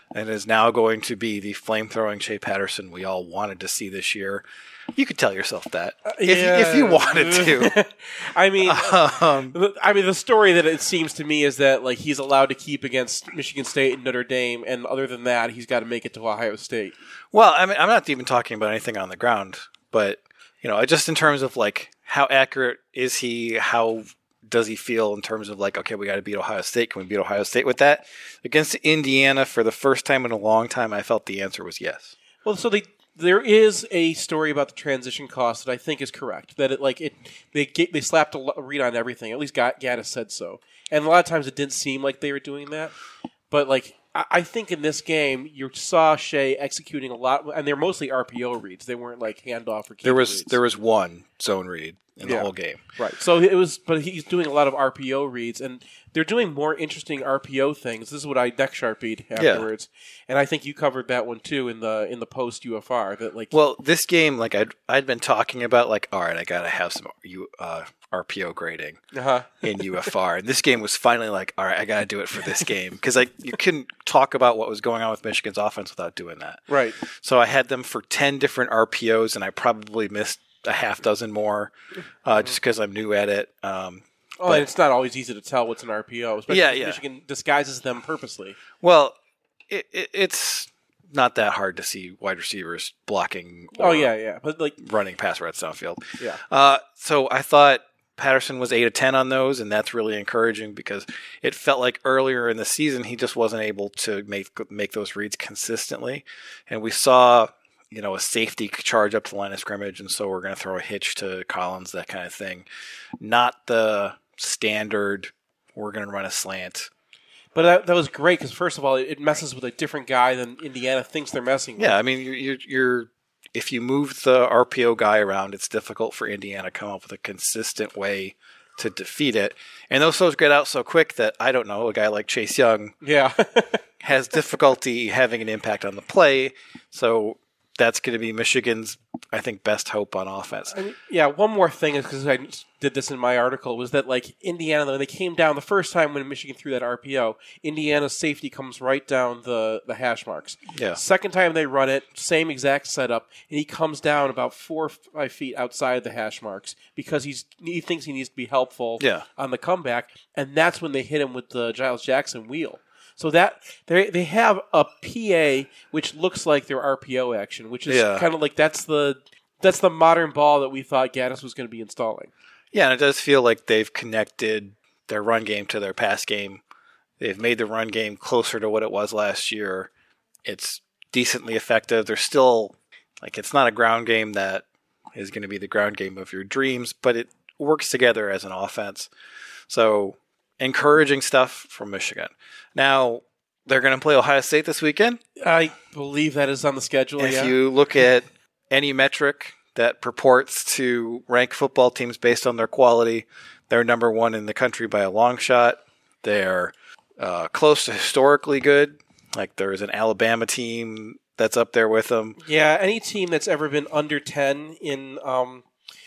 and is now going to be the flame-throwing Shea Patterson we all wanted to see this year. You could tell yourself that if, yeah. if you wanted to. I mean, um, I mean, the story that it seems to me is that like he's allowed to keep against Michigan State and Notre Dame, and other than that, he's got to make it to Ohio State. Well, I mean, I'm not even talking about anything on the ground, but you know, just in terms of like how accurate is he? How does he feel in terms of like, okay, we got to beat Ohio State. Can we beat Ohio State with that? Against Indiana, for the first time in a long time, I felt the answer was yes. Well, so they. There is a story about the transition cost that I think is correct. That it like it they get, they slapped a read on everything. At least Gaddis said so. And a lot of times it didn't seem like they were doing that. But like I, I think in this game you saw Shea executing a lot, and they're mostly R P O reads. They weren't like handoff or keep there was reads. there was one zone read in Yeah. the whole game. Right. So it was, but he's doing a lot of R P O reads, and they're doing more interesting R P O things. This is what I deck sharpied afterwards, and I think you covered that one too in the in the post U F R. That like, Well, this game, like I'd I'd been talking about, like, all right, I got to have some U, uh, R P O grading Uh-huh. in U F R, and this game was finally like, all right, I got to do it for this game because like you couldn't talk about what was going on with Michigan's offense without doing that. Right. So I had them for ten different R P Os, and I probably missed a half dozen more uh, just because I'm new at it. Um, oh, but- and it's not always easy to tell what's an R P O. Especially Yeah, if yeah. Michigan disguises them purposely. Well, it, it, it's not that hard to see wide receivers blocking. Or Oh yeah, yeah, but like running pass routes downfield. Yeah. Uh, so I thought Patterson was eight of ten on those, and that's really encouraging because it felt like earlier in the season he just wasn't able to make make those reads consistently, and we saw, you know, a safety charge up to the line of scrimmage, and so we're going to throw a hitch to Collins, that kind of thing. Not the standard, we're going to run a slant. But that, that was great because first of all, it messes with a different guy than Indiana thinks they're messing with. Yeah, I mean, you're, you're, you're if you move the R P O guy around, it's difficult for Indiana to come up with a consistent way to defeat it. And those throws get out so quick that, I don't know, a guy like Chase Young Yeah. has difficulty having an impact on the play. So that's going to be Michigan's, I think, best hope on offense. I mean, yeah, one more thing is because I did this in my article was that like Indiana, when they came down the first time when Michigan threw that R P O, Indiana's safety comes right down the, the hash marks. Yeah. Second time they run it, same exact setup, and he comes down about four or five feet outside the hash marks because he's he thinks he needs to be helpful Yeah. on the comeback, and that's when they hit him with the Giles Jackson wheel. So that they they have a P A which looks like their R P O action, which is Yeah. kind of like that's the that's the modern ball that we thought Gaddis was going to be installing. Yeah, and it does feel like they've connected their run game to their pass game. They've made the run game closer to what it was last year. It's decently effective. They're still, like, it's not a ground game that is going to be the ground game of your dreams, but it works together as an offense. So, encouraging stuff from Michigan. Now, they're going to play Ohio State this weekend. I believe that is on the schedule. If yeah. you look at any metric that purports to rank football teams based on their quality, they're number one in the country by a long shot. They're uh, close to historically good. Like, there's an Alabama team that's up there with them. Yeah, any team that's ever been under ten in um,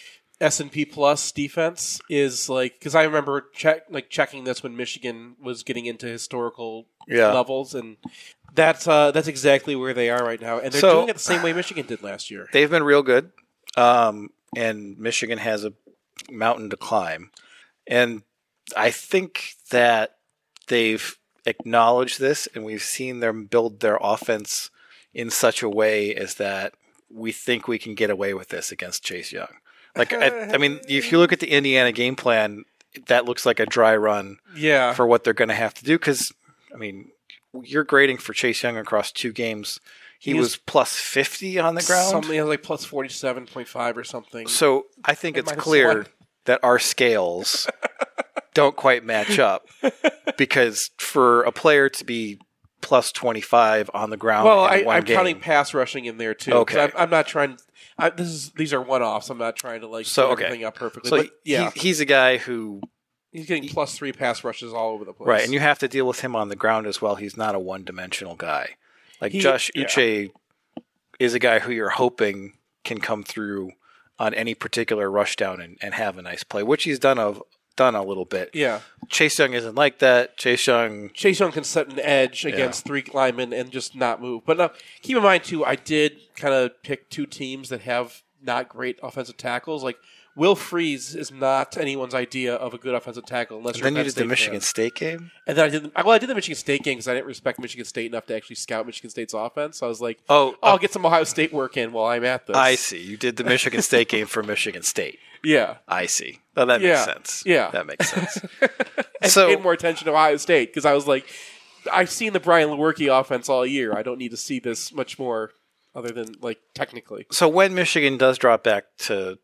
S and P Plus defense is like, because I remember check like checking this when Michigan was getting into historical Yeah. levels, and that's uh, that's exactly where they are right now, and they're So- doing it the same way Michigan did last year. They've been real good, um, and Michigan has a mountain to climb. And I think that they've acknowledged this, and we've seen them build their offense in such a way as that we think we can get away with this against Chase Young. Like, I, I mean, if you look at the Indiana game plan, that looks like a dry run Yeah. for what they're going to have to do. Because, I mean, you're grading for Chase Young across two games. He, He was, was plus fifty on the ground. Something like plus forty-seven point five or something. So I think It it's might have clear slipped. that our scales don't quite match up, because for a player to be plus twenty-five on the ground, Well, in I, one I'm game, counting pass rushing in there too. 'cause Okay. I'm, I'm not trying. I, this is these are one-offs. I'm not trying to like so set okay, everything up perfectly. So but yeah, he, he's a guy who he's getting plus three pass rushes all over the place. right, and you have to deal with him on the ground as well. He's not a one-dimensional guy. Like He- Josh yeah. Uche is a guy who you're hoping can come through on any particular rush down and, and have a nice play, which he's done of done a little bit. Yeah. Chase Young isn't like that. Chase Young... Chase Young can set an edge against yeah. three linemen and just not move. But uh, keep in mind, too, I did kind of pick two teams that have not great offensive tackles. Like, Will Freeze is not anyone's idea of a good offensive tackle unless and you're then a you did State the Michigan fan. State game? And then I did, well, I did the Michigan State game because I didn't respect Michigan State enough to actually scout Michigan State's offense. So I was like, oh, oh I'll get some Ohio State work in while I'm at this. I see. You did the Michigan State game for Michigan State. Yeah. I see. Oh, that yeah. makes sense. Yeah. That makes sense. and so, paid more attention to Ohio State because I was like, I've seen the Brian Lewerke offense all year. I don't need to see this much more other than, like, technically. So when Michigan does drop back to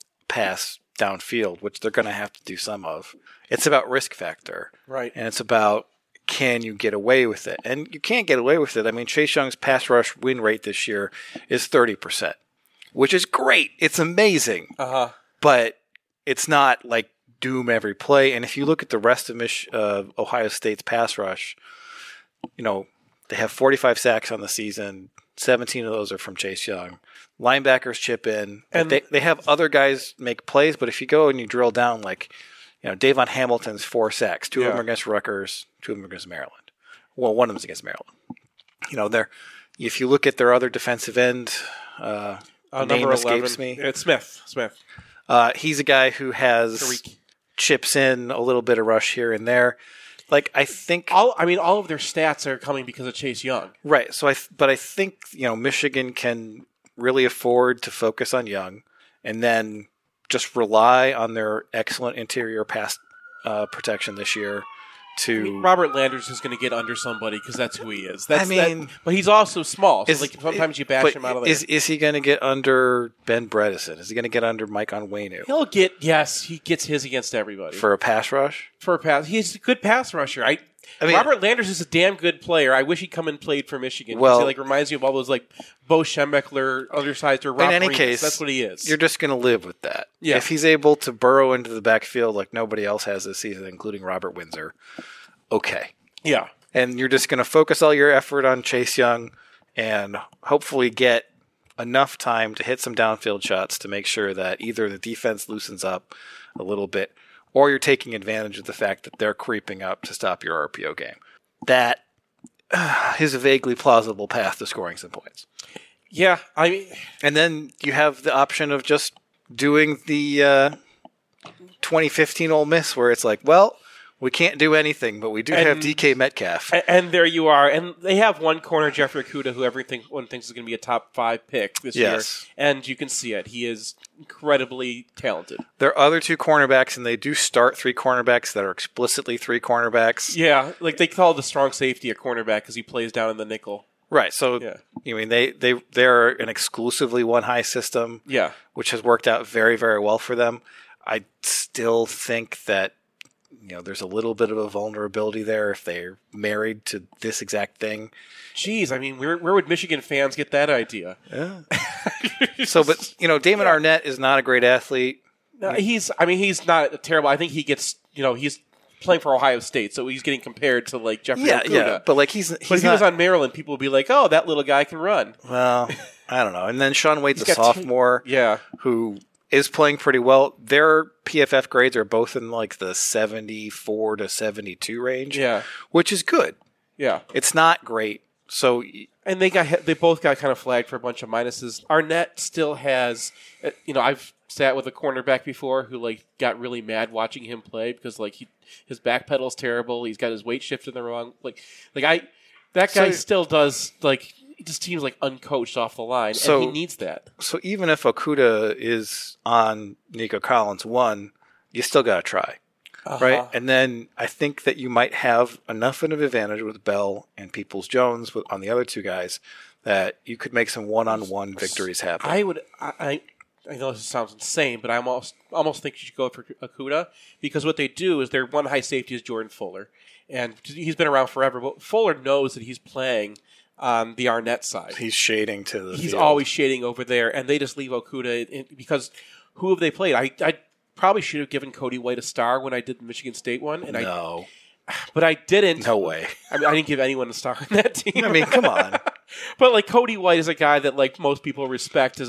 pass downfield, which they're going to have to do some of, it's about risk factor. Right. And it's about, can you get away with it? And you can't get away with it. I mean, Chase Young's pass rush win rate this year is thirty percent, which is great. It's amazing. Uh-huh. But it's not like doom every play. And if you look at the rest of Mich- uh, Ohio State's pass rush, you know, they have forty-five sacks on the season. seventeen of those are from Chase Young. Linebackers chip in. And they they have other guys make plays, but if you go and you drill down, like, you know, Davon Hamilton's four sacks. Two yeah. of them are against Rutgers, two of them are against Maryland. Well, one of them's against Maryland. You know, they're if you look at their other defensive end, uh, uh, name number escapes eleven. me. It's Smith. Smith. Uh, he's a guy who has Tariq. chips in a little bit of rush here and there. Like, I think all I mean, all of their stats are coming because of Chase Young, right? So I, but I think you know Michigan can really afford to focus on Young, and then just rely on their excellent interior pass uh, protection this year. To I mean, Robert Landers is going to get under somebody because that's who he is. That's, I mean, that, but he's also small. So is, like sometimes you bash but him out of there. Is is he going to get under Ben Bredesen? Is he going to get under Mike Onwenu? He'll get yes, he gets his against everybody for a pass rush. For a pass, he's a good pass rusher. I, I mean, Robert Landers is a damn good player. I wish he'd come and played for Michigan. Well, he like reminds you of all those like Bo Schembechler, undersized or Rob in any Remus. case, that's what he is. You're just going to live with that. Yeah. If he's able to burrow into the backfield like nobody else has this season, including Robert Windsor, okay. Yeah. And you're just going to focus all your effort on Chase Young and hopefully get enough time to hit some downfield shots to make sure that either the defense loosens up a little bit or you're taking advantage of the fact that they're creeping up to stop your R P O game. That uh, is a vaguely plausible path to scoring some points. Yeah, I mean, and then you have the option of just doing the uh, twenty fifteen Ole Miss, where it's like, well, we can't do anything, but we do and, have D K Metcalf, and, and there you are. And they have one corner, Jeffrey Okudah, who everyone thinks is going to be a top five pick this yes. year, and you can see it. He is incredibly talented. There are other two cornerbacks, and they do start three cornerbacks that are explicitly three cornerbacks. Yeah, like they call the strong safety a cornerback because he plays down in the nickel. Right, so yeah. I mean they they they're an exclusively one high system, yeah, which has worked out very very well for them. I still think that you know there's a little bit of a vulnerability there if they're married to this exact thing. Jeez, I mean, where where would Michigan fans get that idea? Yeah. so, but you know, Damon yeah. Arnett is not a great athlete. No, he's I mean he's not terrible. I think he gets you know he's. playing for Ohio State, so he's getting compared to like Jeffrey yeah, Okudah. Yeah, but like he's, he's but if not, he was on Maryland, people would be like, "Oh, that little guy can run." Well, I don't know. And then Sean Wade's he's a sophomore, two, yeah, who is playing pretty well. Their P F F grades are both in like the seventy-four to seventy-two range, yeah, which is good. Yeah, it's not great. So, and they got they both got kind of flagged for a bunch of minuses. Arnett still has, you know, I've sat with a cornerback before who like got really mad watching him play because like he his back pedal's terrible. He's got his weight shifted the wrong like like I that guy so, still does like he just seems like uncoached off the line so, and he needs that. So even if Okudah is on Nico Collins one, you still got to try. Uh-huh. Right? And then I think that you might have enough of an advantage with Bell and Peoples-Jones with, on the other two guys that you could make some one-on-one victories happen. I would I, I I know this sounds insane, but I almost almost think you should go for Okudah because what they do is their one high safety is Jordan Fuller, and he's been around forever. But Fuller knows that he's playing on the Arnett side. He's shading to the. He's field. always shading over there, and they just leave Okudah in, because who have they played? I I probably should have given Cody White a star when I did the Michigan State one, and no, I, but I didn't. No way. I mean, I didn't give anyone a star on that team. I mean, come on. But like Cody White is a guy that like most people respect as a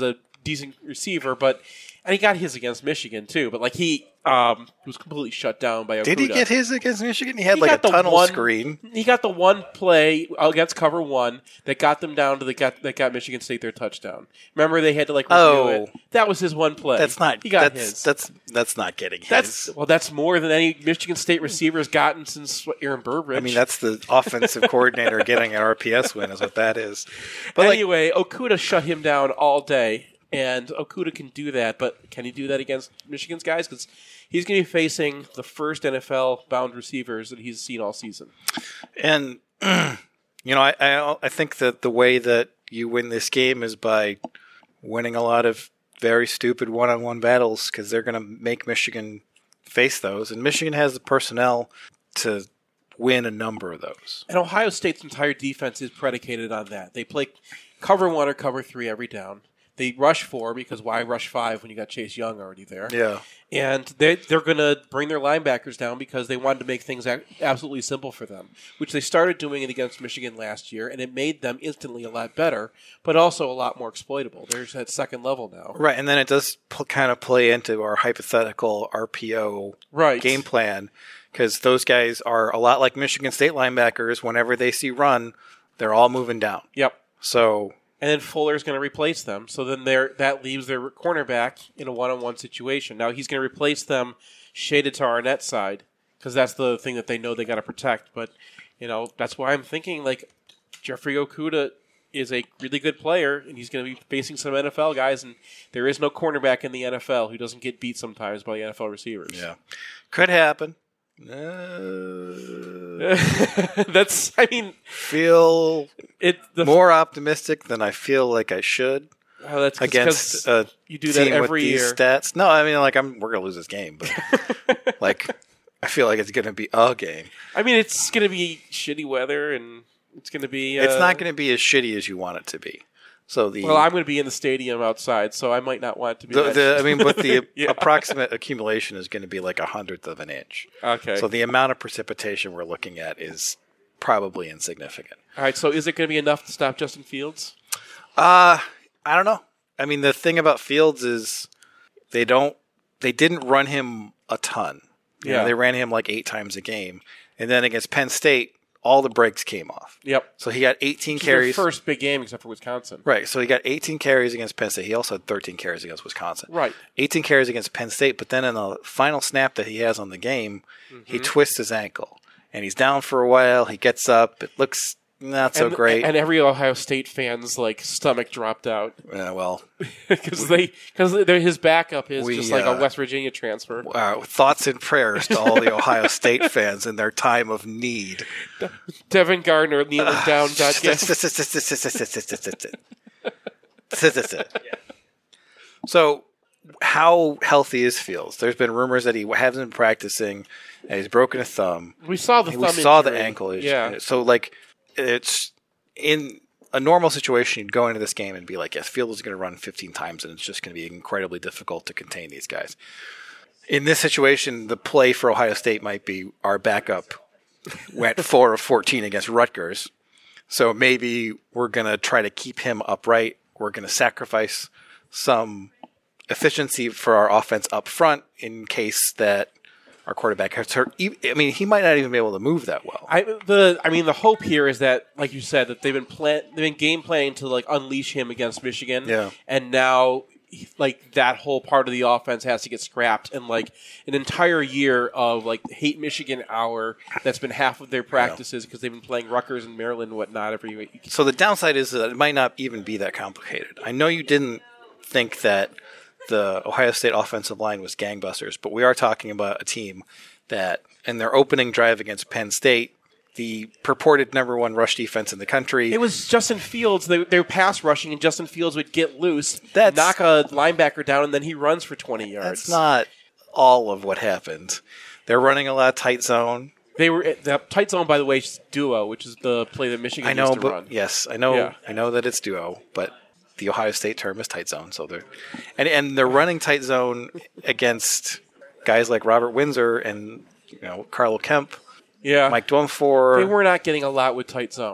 decent receiver, but and he got his against Michigan too. But like he um, was completely shut down by Okudah. Did he get his against Michigan? He had He like a got the tunnel one- screen. He got the one play against cover one that got them down to the got that got Michigan State their touchdown. Remember they had to like review Oh. it. That was his one play. That's not. He got that's, his. That's that's not getting his. That's well. That's more than any Michigan State receiver has gotten since what, Aaron Burbridge. I mean, that's the offensive coordinator getting an R P S win, is what that is. But like, anyway, Okudah shut him down all day, and Okudah can do that. But can he do that against Michigan's guys? Because he's going to be facing the first N F L-bound receivers that he's seen all season. and you know, I, I I think that the way that you win this game is by winning a lot of very stupid one-on-one battles, because they're going to make Michigan face those, and Michigan has the personnel to win a number of those. And Ohio State's entire defense is predicated on that. They play cover one or cover three every down. They rush four, because why rush five when you got Chase Young already there? Yeah. And they, they're going to bring their linebackers down because they wanted to make things a- absolutely simple for them, which they started doing it against Michigan last year, and it made them instantly a lot better, but also a lot more exploitable. There's that second level now. Right, and then it does p- kind of play into our hypothetical R P O Right. game plan, because those guys are a lot like Michigan State linebackers. Whenever they see run, they're all moving down. Yep. So, and then Fuller's going to replace them. So then they're, that leaves their cornerback in a one-on-one situation. Now he's going to replace them shaded to Arnett side, because that's the thing that they know they got to protect. But, you know, that's why I'm thinking, like, Jeffrey Okudah is a really good player, and he's going to be facing some N F L guys, and there is no cornerback in the N F L who doesn't get beat sometimes by N F L receivers. Yeah. Could happen. Uh, That's, I mean... Feel it the, more optimistic than I feel like I should oh, that's against a you do that team every with these year. stats. No, I mean, like, I'm we're going to lose this game, but like, I feel like it's going to be a game. I mean, it's going to be shitty weather, and it's going to be... Uh, It's not going to be as shitty as you want it to be. So the Well, I'm going to be in the stadium outside, so I might not want it to be... The, that the, I mean, but the yeah. approximate accumulation is going to be like a hundredth of an inch. Okay. So the amount of precipitation we're looking at is probably insignificant. All right, so is it going to be enough to stop Justin Fields? Uh, I don't know. I mean, the thing about Fields is they don't, they didn't run him a ton. You Yeah. know, they ran him like eight times a game. And then against Penn State, all the breaks came off. Yep. So he got eighteen Which is their carries. first big game except for Wisconsin. Right. So he got eighteen carries against Penn State. He also had thirteen carries against Wisconsin. Right. eighteen carries against Penn State, but then in the final snap that he has on the game, he Mhm. twists his ankle. And he's down for a while. He gets up. It looks not so and, great. And every Ohio State fan's like stomach dropped out. Yeah, well, because they because his backup is we, just like uh, a West Virginia transfer. Uh, thoughts and prayers to all the Ohio State fans in their time of need. Devin Gardner kneeling down. Got So, how healthy is Fields? There's been rumors that he hasn't been practicing, and he's broken a thumb. We saw the we thumb saw injury. the ankle issue. Yeah. So, like, it's in a normal situation, you'd go into this game and be like, yes, Fields is going to run fifteen times, and it's just going to be incredibly difficult to contain these guys. In this situation, the play for Ohio State might be our backup went four of fourteen against Rutgers. So maybe we're going to try to keep him upright. We're going to sacrifice some efficiency for our offense up front in case that our quarterback gets hurt. I mean, he might not even be able to move that well. I the I mean the hope here is that, like you said, that they've been plan they've been game planning to like unleash him against Michigan. Yeah. And now like that whole part of the offense has to get scrapped, and like an entire year of like hate Michigan hour that's been half of their practices because they've been playing Rutgers and Maryland and whatnot every week. So the downside is that it might not even be that complicated. I know you didn't think that the Ohio State offensive line was gangbusters, but we are talking about a team that in their opening drive against Penn State, the purported number one rush defense in the country. It was Justin Fields. They, they were pass rushing, and Justin Fields would get loose, That's- knock a linebacker down, and then he runs for twenty yards. That's not all of what happened. They're running a lot of tight zone. They were the tight zone, by the way, is duo, which is the play that Michigan I know, used to but run. yes, I know. Yeah. I know that it's duo, but the Ohio State term is tight zone. So they're and and they're running tight zone against guys like Robert Windsor and you know Carlo Kemp. Yeah, Mike Dwumfor. They were not getting a lot with tight zone.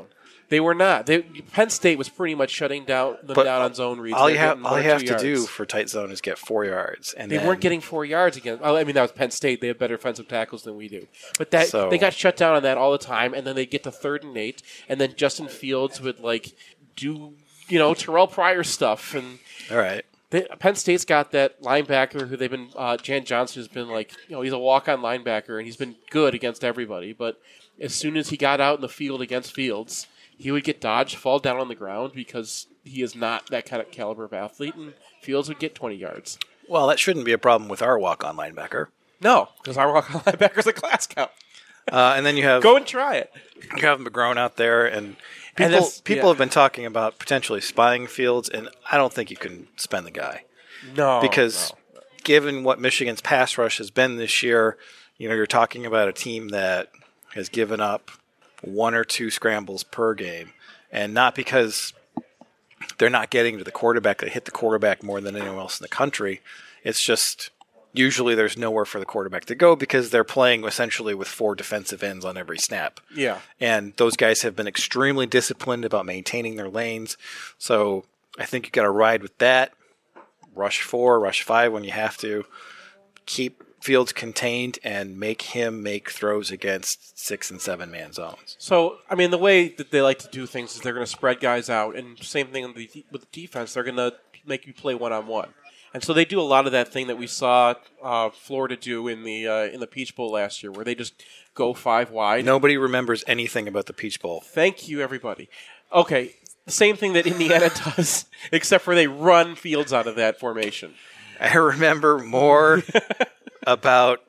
They were not. They, Penn State was pretty much shutting down them But down on zone reads. All They you were have, getting all one you or have two to do yards. for tight zone is get four yards, and They then, weren't getting four yards against. Oh, I mean, that was Penn State. They have better defensive tackles than we do. But that So- they got shut down on that all the time, and then they get to third and eight, and then Justin Fields would like do you know Terrell Pryor stuff, and all right. They, Penn State's got that linebacker who they've been. Uh, Jan Johnson has been like you know he's a walk-on linebacker, and he's been good against everybody. But as soon as he got out in the field against Fields, he would get dodged, fall down on the ground because he is not that kind of caliber of athlete, and Fields would get twenty yards. Well, that shouldn't be a problem with our walk-on linebacker. No, because our walk-on linebacker's a class count. Uh, and then you have Go and try it. You have McGrone out there, and people And that's- people yeah. have been talking about potentially spying Fields, and I don't think you can spend the guy. No, because given what Michigan's pass rush has been this year, you know, you're talking about a team that has given up one or two scrambles per game, and not because they're not getting to the quarterback. They hit the quarterback more than anyone else in the country. It's just usually there's nowhere for the quarterback to go because they're playing essentially with four defensive ends on every snap. Yeah. And those guys have been extremely disciplined about maintaining their lanes. So I think you got to ride with that. Rush four, rush five when you have to. Keep Fields contained and make him make throws against six and seven man zones. So, I mean, the way that they like to do things is they're going to spread guys out, and same thing with the, with the defense. They're going to make you play one on one, and so they do a lot of that thing that we saw uh, Florida do in the uh, in the Peach Bowl last year, where they just go five wide. Nobody remembers anything about the Peach Bowl. Thank you, everybody. Okay, the same thing that Indiana does, except for they run Fields out of that formation. I remember more about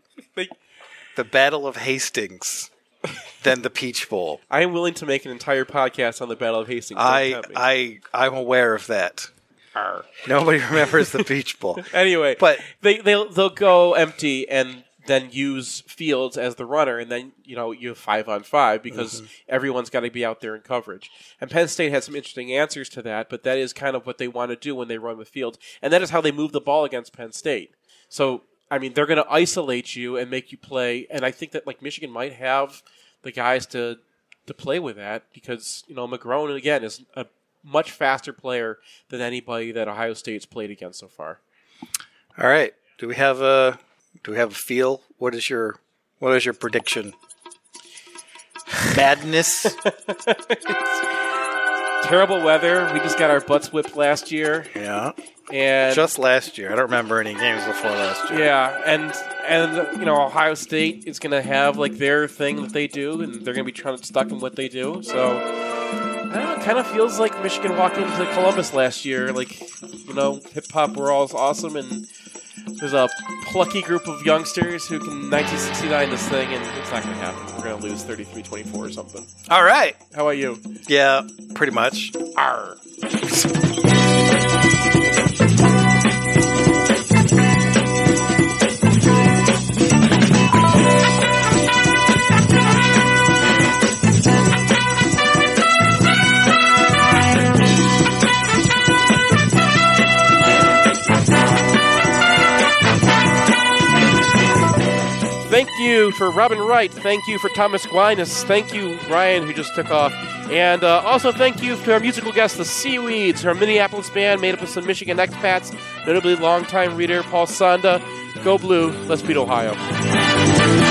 the Battle of Hastings than the Peach Bowl. I am willing to make an entire podcast on the Battle of Hastings. Don't I, tempt me. I, I'm aware of that. Arr. Nobody remembers the Peach Bowl. Anyway, but they they'll they'll go empty and then use Fields as the runner, and then you know you have five on five because Mhm. everyone's got to be out there in coverage. And Penn State has some interesting answers to that, but that is kind of what they want to do when they run with Fields, and that is how they move the ball against Penn State. So I mean, they're going to isolate you and make you play, and I think that like Michigan might have the guys to to play with that because you know McGrone again is a much faster player than anybody that Ohio State's played against so far. All right. Do we have a do we have a feel? What is your what is your prediction? Madness. Terrible weather. We just got our butts whipped last year. Yeah. And just last year. I don't remember any games before last year. Yeah, and and you know Ohio State is going to have like their thing that they do, and they're going to be trying to stuck in what they do. So I don't know. It kind of feels like Michigan walked into Columbus last year. Like you know, hip hop were all awesome, and there's a plucky group of youngsters who can nineteen sixty-nine this thing, and it's not going to happen. We're going to lose thirty-three twenty-four or something. All right. How about you? Yeah, pretty much. Arr. Thank you for Robin Wright. Thank you for Thomas Aquinas. Thank you, Ryan, who just took off. And uh, also thank you to our musical guests, the Seaweeds, our Minneapolis band made up of some Michigan expats, notably longtime reader Paul Sonda. Go Blue. Let's beat Ohio.